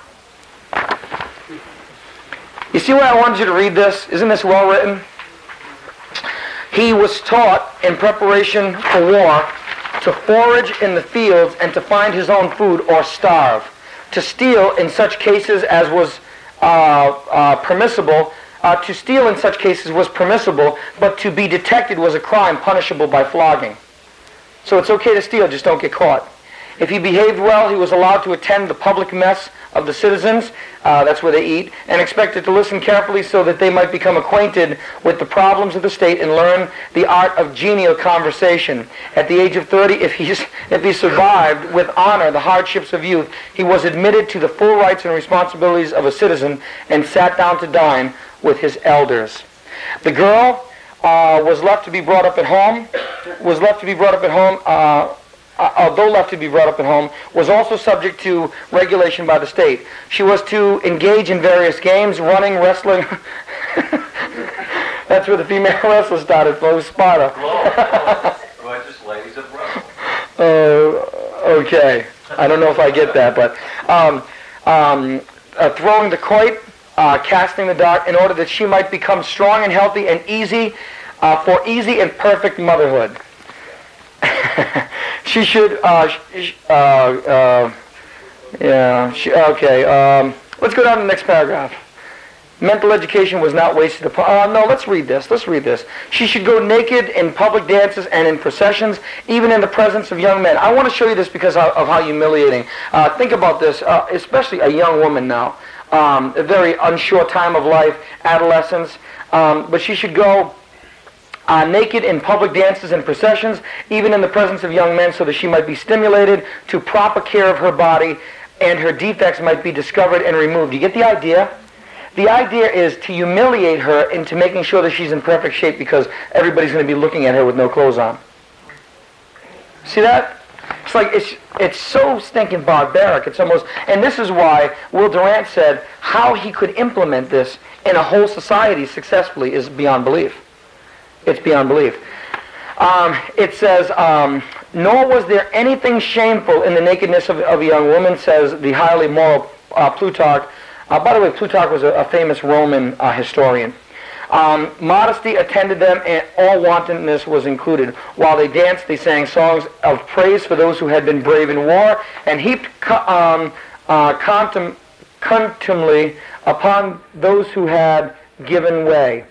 A: You see why I wanted you to read this? Isn't this well written? He was taught in preparation for war to forage in the fields and to find his own food or starve. To steal in such cases as was uh, uh, permissible Uh, to steal in such cases was permissible, but to be detected was a crime punishable by flogging. So it's okay to steal, just don't get caught. If he behaved well, he was allowed to attend the public mess of the citizens, uh, that's where they eat, and expected to listen carefully so that they might become acquainted with the problems of the state and learn the art of genial conversation. At the age of thirty, if, he's, if he survived with honor the hardships of youth, he was admitted to the full rights and responsibilities of a citizen and sat down to dine with his elders. The girl uh, was left to be brought up at home, was left to be brought up at home, uh, uh, although left to be brought up at home, was also subject to regulation by the state. She was to engage in various games, running, wrestling. That's where the female wrestler started, folks, Sparta.
B: Well, just ladies of Rome.
A: Uh, okay. I don't know if I get that, but um, um, uh, throwing the quoit, Uh, casting the dart, in order that she might become strong and healthy and easy, uh, for easy and perfect motherhood. She should, uh, sh- uh, uh, yeah, she, okay, um, let's go down to the next paragraph. Mental education was not wasted upon, uh, no, let's read this, let's read this. She should go naked in public dances and in processions, even in the presence of young men. I want to show you this because of, of how humiliating. Uh, think about this, uh, especially a young woman now. Um, a very unsure time of life, adolescence, um, but she should go uh, naked in public dances and processions, even in the presence of young men, so that she might be stimulated to proper care of her body and her defects might be discovered and removed. You get the idea? The idea is to humiliate her into making sure that she's in perfect shape because everybody's going to be looking at her with no clothes on. See that? It's like, it's it's so stinking barbaric. It's almost, and this is why Will Durant said how he could implement this in a whole society successfully is beyond belief. It's beyond belief. Um, it says, um, nor was there anything shameful in the nakedness of, of a young woman, says the highly moral uh, Plutarch. Uh, by the way, Plutarch was a, a famous Roman uh, historian. Um, modesty attended them, and all wantonness was included. While they danced, they sang songs of praise for those who had been brave in war, and heaped co- um, uh, contem- contumely upon those who had given way.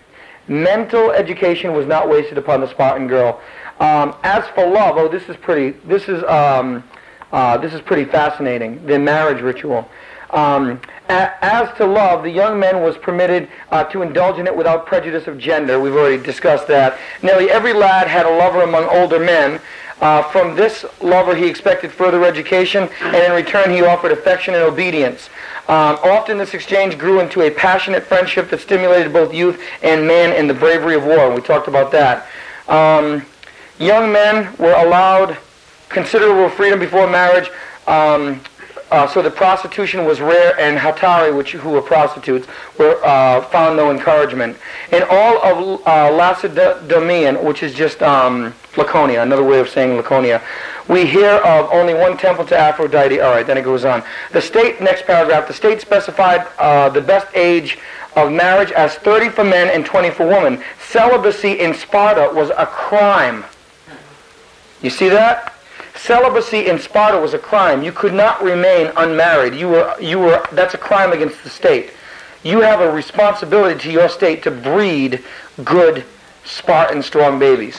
A: Mental education was not wasted upon the Spartan girl. Um, as for love, oh, this is pretty. This is um, uh, this is pretty fascinating. The marriage ritual. Um, a- as to love, the young man was permitted uh, to indulge in it without prejudice of gender. We've already discussed that. Nearly every lad had a lover among older men. Uh, from this lover, he expected further education, and in return, he offered affection and obedience. Um, often, this exchange grew into a passionate friendship that stimulated both youth and man in the bravery of war. We talked about that. Um, young men were allowed considerable freedom before marriage. Um, Uh, so the prostitution was rare, and hatari, which who were prostitutes, were uh, found no encouragement. In all of uh, Lacedaemon, which is just um, Laconia, another way of saying Laconia, we hear of only one temple to Aphrodite. All right, then it goes on. The state, next paragraph, the state specified uh, the best age of marriage as thirty for men and twenty for women. Celibacy in Sparta was a crime. You see that? Celibacy in Sparta was a crime. You could not remain unmarried. You were, you were, that's a crime against the state. You have a responsibility to your state to breed good Spartan strong babies.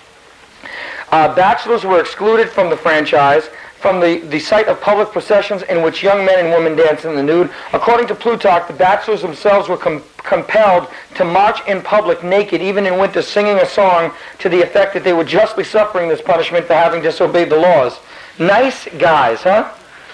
A: Uh, bachelors were excluded from the franchise, from the, the site of public processions in which young men and women danced in the nude. According to Plutarch, the bachelors themselves were com- compelled to march in public naked, even in winter, singing a song to the effect that they were justly suffering this punishment for having disobeyed the laws. Nice guys, huh?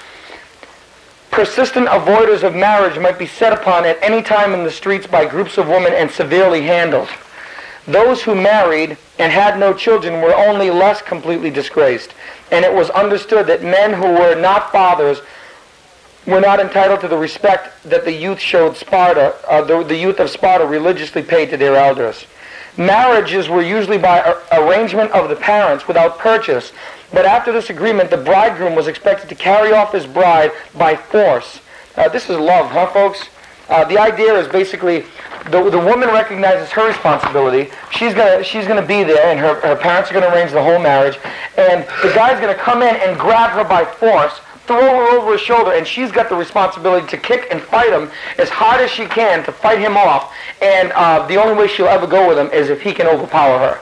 A: Persistent avoiders of marriage might be set upon at any time in the streets by groups of women and severely handled. Those who married and had no children were only less completely disgraced, and it was understood that men who were not fathers were not entitled to the respect that the youth showed Sparta, uh, the, the youth of Sparta religiously paid to their elders. Marriages were usually by a- arrangement of the parents without purchase, but after this agreement, the bridegroom was expected to carry off his bride by force. Uh, this is love, huh, folks? Uh, the idea is basically the, the woman recognizes her responsibility. She's gonna she's gonna be there, and her, her parents are gonna arrange the whole marriage. And the guy's gonna come in and grab her by force, throw her over his shoulder, and she's got the responsibility to kick and fight him as hard as she can to fight him off. And uh, the only way she'll ever go with him is if he can overpower her.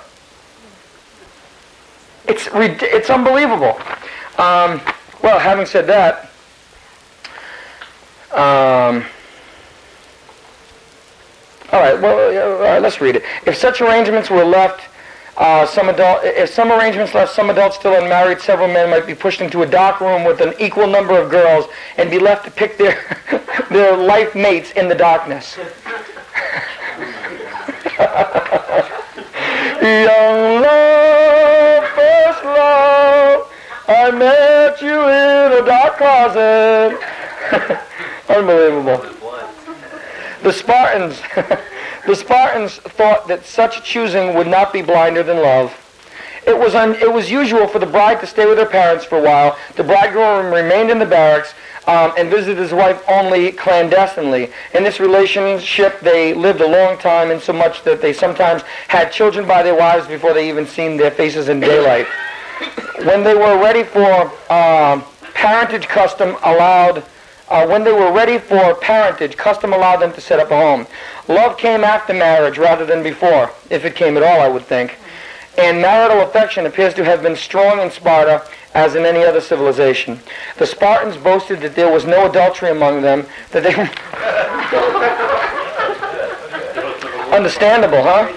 A: It's it's unbelievable. Um, well, having said that. Um, All right, well, all right, let's read it. If such arrangements were left, uh, some adult, if some arrangements left some adults still unmarried, several men might be pushed into a dark room with an equal number of girls and be left to pick their their life mates in the darkness. Young love, first love, I met you in a dark closet. Unbelievable. The Spartans, the Spartans thought that such choosing would not be blinder than love. It was un, it was usual for the bride to stay with her parents for a while. The bridegroom remained in the barracks um, and visited his wife only clandestinely. In this relationship, they lived a long time, in so much that they sometimes had children by their wives before they even seen their faces in daylight. When they were ready for uh, parentage, custom allowed. Uh, when they were ready for parentage, custom allowed them to set up a home. Love came after marriage rather than before, if it came at all, I would think. And marital affection appears to have been strong in Sparta as in any other civilization. The Spartans boasted that there was no adultery among them, that they... Understandable, huh?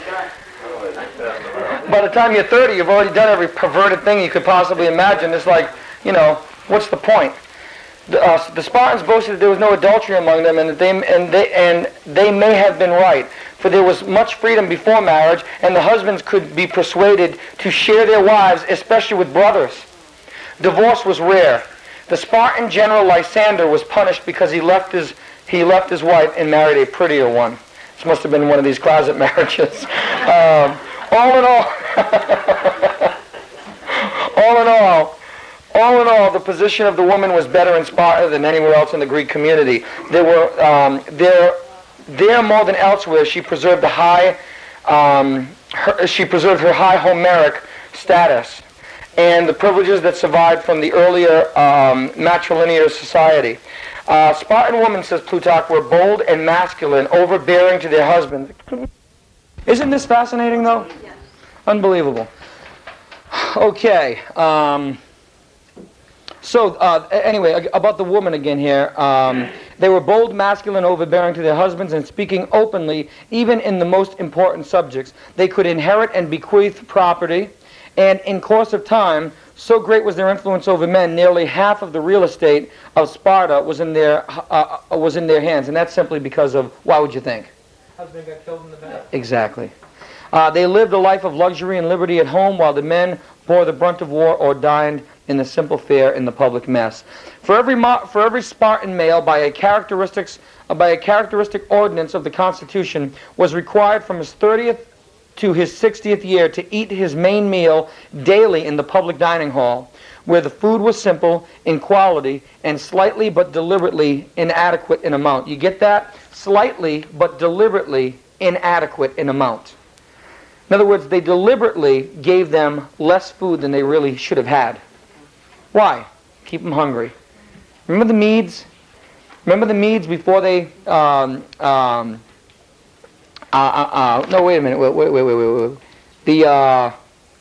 A: By the time you're thirty, you've already done every perverted thing you could possibly imagine. It's like, you know, what's the point? The, uh, the Spartans boasted that there was no adultery among them, and that they and they and they may have been right, for there was much freedom before marriage, and the husbands could be persuaded to share their wives, especially with brothers. Divorce was rare. The Spartan general Lysander was punished because he left his he left his wife and married a prettier one. This must have been one of these closet marriages. um, all in all, all in all. All in all, the position of the woman was better in Sparta than anywhere else in the Greek community. There were um, there, there more than elsewhere. She preserved the high, um, her, she preserved her high Homeric status, and the privileges that survived from the earlier um, matrilineal society. Uh, Spartan women, says Plutarch, were bold and masculine, overbearing to their husbands. Isn't this fascinating, though?
E: Yes.
A: Unbelievable. Okay. Um, so, uh, anyway, about the woman again here. Um, they were bold, masculine, overbearing to their husbands, and speaking openly, even in the most important subjects. They could inherit and bequeath property, and in course of time, so great was their influence over men, nearly half of the real estate of Sparta was in their uh, was in their hands, and that's simply because of, why would you think?
C: Husband got killed in the battle.
A: Exactly. Uh, they lived a life of luxury and liberty at home, while the men bore the brunt of war or dined in the simple fare in the public mess. For every mo- for every Spartan male, by a characteristics uh, by a characteristic ordinance of the Constitution, was required from his thirtieth to his sixtieth year to eat his main meal daily in the public dining hall, where the food was simple in quality and slightly but deliberately inadequate in amount. You get that? Slightly but deliberately inadequate in amount. In other words, they deliberately gave them less food than they really should have had. Why? Keep them hungry. Remember the Medes? Remember the Medes before they... Um, um, uh, uh, uh, no, wait a minute. Wait, wait, wait, wait, wait. wait. The... Uh,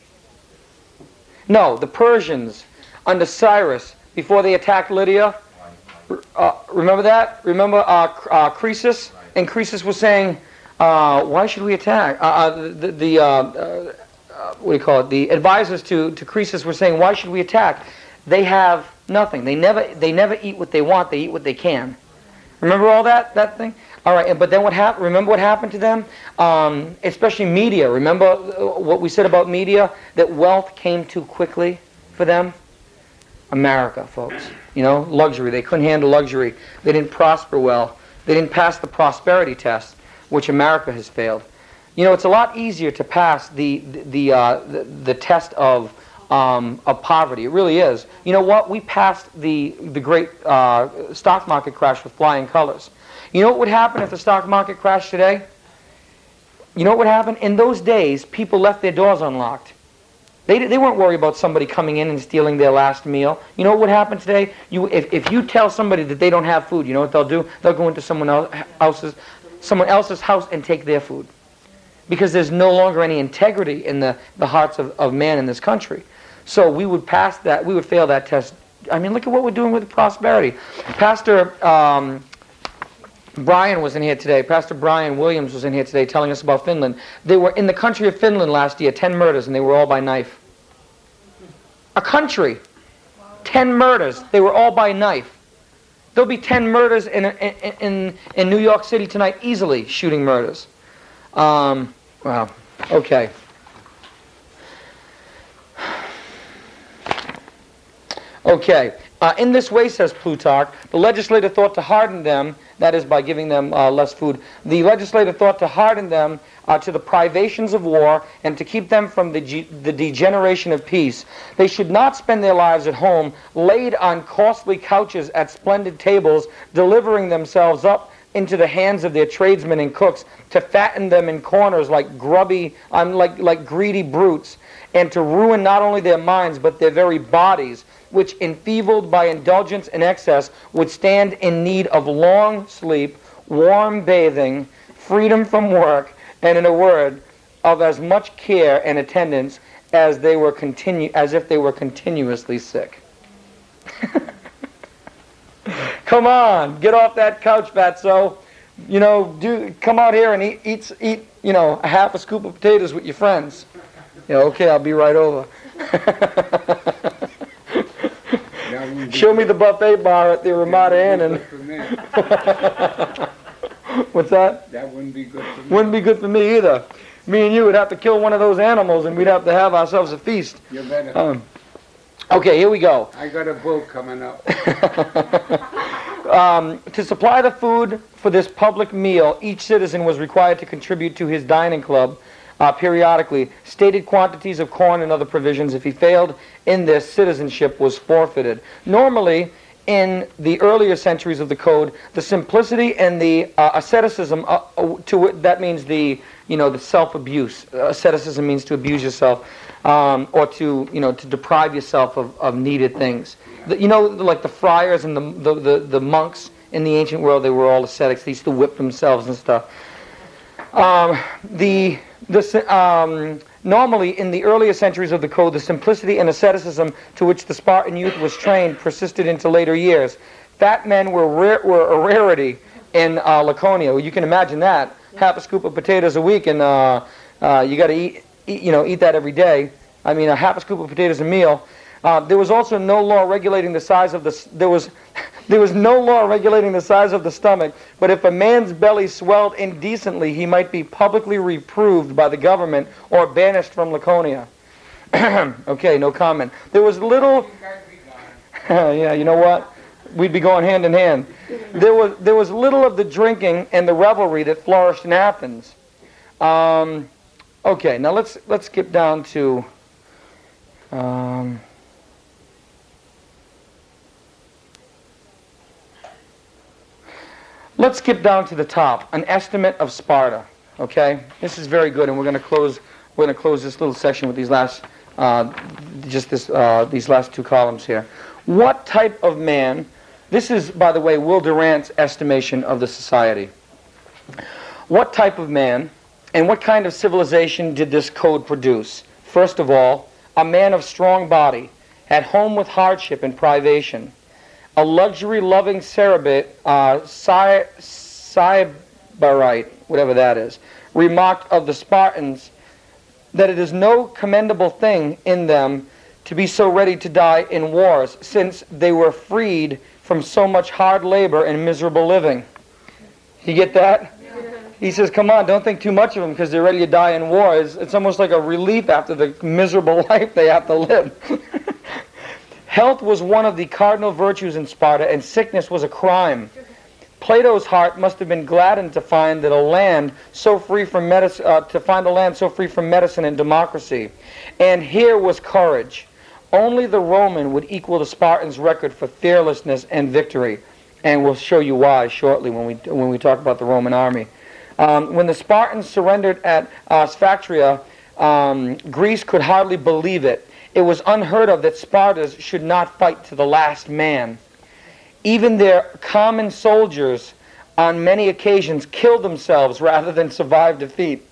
A: no, the Persians under Cyrus, before they attacked Lydia. Uh, remember that? Remember uh, uh, Croesus? And Croesus was saying... Uh, why should we attack? Uh, uh, the the uh, uh, what do you call it? The advisors to to Croesus were saying, why should we attack? They have nothing. They never they never eat what they want. They eat what they can. Remember all that that thing? All right. But then what happened? Remember what happened to them? Um, especially media. Remember what we said about media? That wealth came too quickly for them. America, folks. You know, luxury. They couldn't handle luxury. They didn't prosper well. They didn't pass the prosperity test, which America has failed. You know, it's a lot easier to pass the the uh, the, the test of um, of poverty. It really is. You know what? We passed the the great uh, stock market crash with flying colors. You know what would happen if the stock market crashed today? You know what would happen? In those days, people left their doors unlocked. They they weren't worried about somebody coming in and stealing their last meal. You know what would happen today? You if if you tell somebody that they don't have food, you know what they'll do? They'll go into someone else's someone else's house and take their food, because there's no longer any integrity in the, the hearts of, of man in this country. So we would pass that, we would fail that test. I mean, look at what we're doing with prosperity. Pastor um, Brian was in here today. Pastor Brian Williams was in here today telling us about Finland. They were in the country of Finland last year, ten murders, and they were all by knife. A country, ten murders, they were all by knife. There'll be ten murders in, in, in, in New York City tonight, easily, shooting murders. Um, wow. Okay. Okay. Uh, in this way, says Plutarch, the legislator thought to harden them, that is by giving them uh, less food. The legislator thought to harden them uh, to the privations of war and to keep them from the, ge- the degeneration of peace. They should not spend their lives at home, laid on costly couches at splendid tables, delivering themselves up into the hands of their tradesmen and cooks, to fatten them in corners like grubby, um, like, like greedy brutes, and to ruin not only their minds but their very bodies, which, enfeebled by indulgence and excess, would stand in need of long sleep, warm bathing, freedom from work, and, in a word, of as much care and attendance as they were continu- as if they were continuously sick. Come on, get off that couch, Fatso. You know, do come out here and eat, eat, eat, you know, a half a scoop of potatoes with your friends. Yeah, okay, I'll be right over. Show me the buffet bar at the Ramada Inn. And what's that?
G: That wouldn't be good for me.
A: Wouldn't be good for me either. Me and you would have to kill one of those animals, and we'd have to have ourselves a feast.
G: You better.
A: Um, okay, here we go.
G: I got a bull coming up.
A: Um, to supply the food for this public meal, each citizen was required to contribute to his dining club uh, periodically stated quantities of corn and other provisions. If he failed in this, citizenship was forfeited. Normally, in the earlier centuries of the code, the simplicity and the uh, asceticism, uh, uh, to it, that means the, you know, the self-abuse. Uh, asceticism means to abuse yourself, um, or to, you know, to deprive yourself of, of needed things. The, you know, like the friars and the, the, the, the monks in the ancient world, they were all ascetics. They used to whip themselves and stuff. Um, the The, si- um, normally, in the earlier centuries of the code, the simplicity and asceticism to which the Spartan youth was trained persisted into later years. Fat men were, rare, were a rarity in uh, Laconia. You can imagine that. Half a scoop of potatoes a week, and uh, uh, you got to eat, eat, you know, eat that every day. I mean, a half a scoop of potatoes a meal. Uh, there was also no law regulating the size of the. s- There was, there was no law regulating the size of the stomach. But if a man's belly swelled indecently, he might be publicly reproved by the government or banished from Laconia. Okay, no comment. There was little. Yeah, you know what? We'd be going hand in hand. There was there was little of the drinking and the revelry that flourished in Athens. Um, okay, now let's let's skip down to. Um, let's skip down to the top. An estimate of Sparta. Okay, this is very good, and we're going to close. We're going to close this little section with these last, uh, just this, uh, these last two columns here. What type of man? This is, by the way, Will Durant's estimation of the society. What type of man and what kind of civilization did this code produce? First of all, a man of strong body, at home with hardship and privation, a luxury-loving Cerebite, uh, Cy- Sybarite, whatever that is, remarked of the Spartans that it is no commendable thing in them to be so ready to die in wars, since they were freed from so much hard labor and miserable living. You get that? He says, come on, don't think too much of them because they're ready to die in war. It's, it's almost like a relief after the miserable life they have to live. Health was one of the cardinal virtues in Sparta, and sickness was a crime. Plato's heart must have been gladdened to find that a land so free from medicine, uh, to find a land so free from medicine and democracy. And here was courage. Only the Roman would equal the Spartans' record for fearlessness and victory, and we'll show you why shortly when we when we talk about the Roman army. Um, when the Spartans surrendered at uh, Sphacteria, um, Greece could hardly believe it. It was unheard of that Spartans should not fight to the last man. Even their common soldiers, on many occasions, killed themselves rather than survive defeat.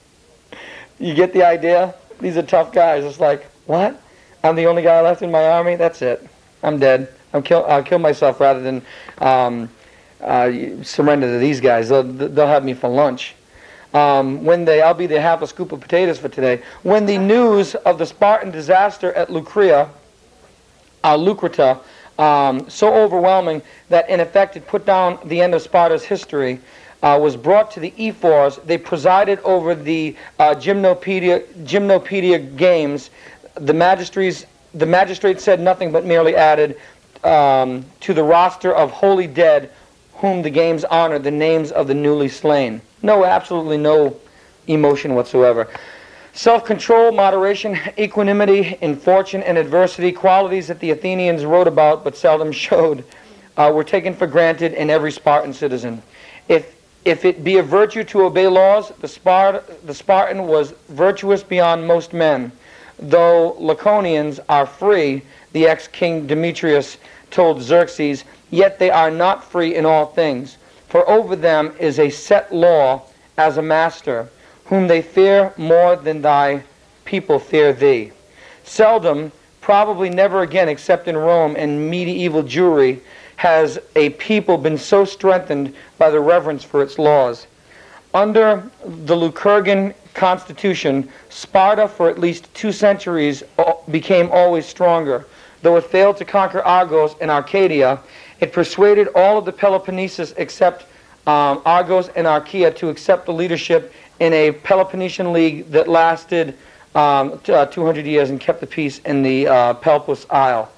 A: You get the idea? These are tough guys. It's like, what? I'm the only guy left in my army? That's it. I'm dead. I'm kill, I'll kill myself rather than um, uh, surrender to these guys. They'll, they'll have me for lunch. Um, when they, I'll be the half a scoop of potatoes for today. When the news of the Spartan disaster at Lucria, uh, Lucrita, um, so overwhelming that in effect it put down the end of Sparta's history, uh, was brought to the ephors. They presided over the uh, gymnopedia, gymnopedia games. The magistrates, the magistrate said nothing but merely added um, to the roster of holy dead whom the games honored the names of the newly slain. No, absolutely no emotion whatsoever. Self-control, moderation, equanimity in fortune and adversity, qualities that the Athenians wrote about but seldom showed, uh, were taken for granted in every Spartan citizen. If if it be a virtue to obey laws, the, Spart the Spartan was virtuous beyond most men. Though Laconians are free, the ex-king Demetrius told Xerxes, yet they are not free in all things. For over them is a set law as a master, whom they fear more than thy people fear thee. Seldom, probably never again except in Rome and medieval Jewry, has a people been so strengthened by the reverence for its laws. Under the Lucergan constitution, Sparta for at least two centuries became always stronger. Though it failed to conquer Argos and Arcadia, it persuaded all of the Peloponnesus except um, Argos and Archaea to accept the leadership in a Peloponnesian league that lasted um, t uh, two hundred years and kept the peace in the uh, Peloponnese Isle.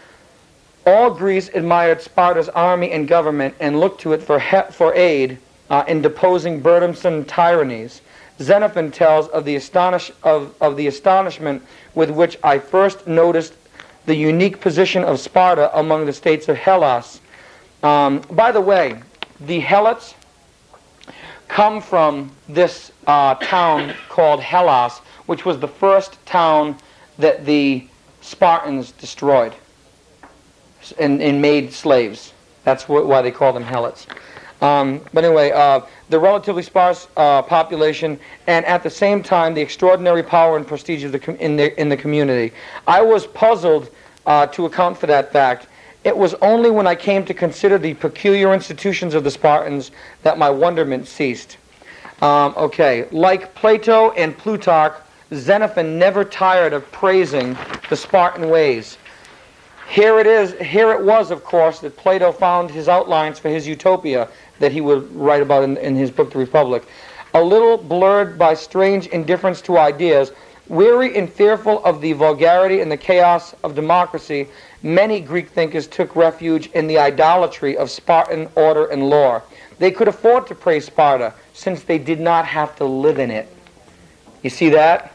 A: All Greece admired Sparta's army and government and looked to it for, he for aid uh, in deposing burdensome tyrannies. Xenophon tells of the, astonish of, of the astonishment with which I first noticed the unique position of Sparta among the states of Hellas. Um, by the way, the Helots come from this uh, town called Hellas, which was the first town that the Spartans destroyed and, and made slaves. That's wh why they call them Helots. Um, but anyway, uh, the relatively sparse uh, population, and at the same time, the extraordinary power and prestige of the com- in the in the community. I was puzzled uh, to account for that fact. It was only when I came to consider the peculiar institutions of the Spartans that my wonderment ceased. Um, okay, like Plato and Plutarch, Xenophon never tired of praising the Spartan ways. Here it is. Here it was, of course, that Plato found his outlines for his utopia that he would write about in, in his book, The Republic. A little blurred by strange indifference to ideas, weary and fearful of the vulgarity and the chaos of democracy, many Greek thinkers took refuge in the idolatry of Spartan order and law. They could afford to praise Sparta, since they did not have to live in it. You see that?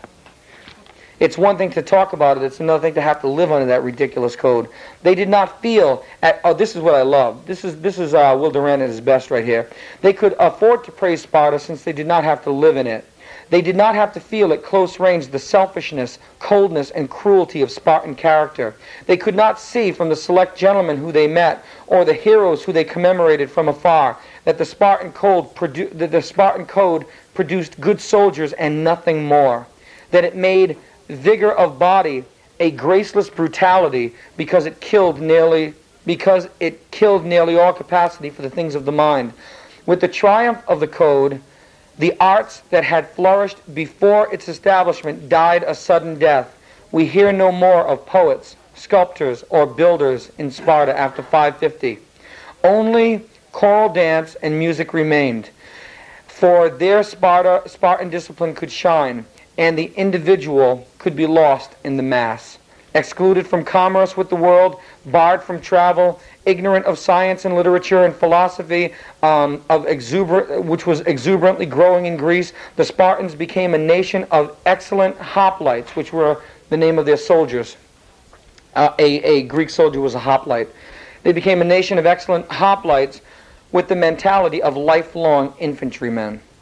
A: It's one thing to talk about it, it's another thing to have to live under that ridiculous code. They did not feel, at, oh, this is what I love. This is, this is uh, Will Durant at his best right here. They could afford to praise Sparta since they did not have to live in it. They did not have to feel at close range the selfishness, coldness, and cruelty of Spartan character. They could not see from the select gentlemen who they met, or the heroes who they commemorated from afar, that the Spartan code, produ- that the Spartan code produced good soldiers and nothing more. That it made vigor of body a graceless brutality because it killed nearly because it killed nearly all capacity for the things of the mind. With the triumph of the code, the arts that had flourished before its establishment died a sudden death. We hear no more of poets, sculptors, or builders in Sparta after five fifty. Only choral dance and music remained. For there Sparta, Spartan discipline could shine, and the individual could be lost in the mass. Excluded from commerce with the world, barred from travel, ignorant of science and literature and philosophy, um, of exuber- which was exuberantly growing in Greece, the Spartans became a nation of excellent hoplites, which were the name of their soldiers. Uh, a, a Greek soldier was a hoplite. They became a nation of excellent hoplites with the mentality of lifelong infantrymen.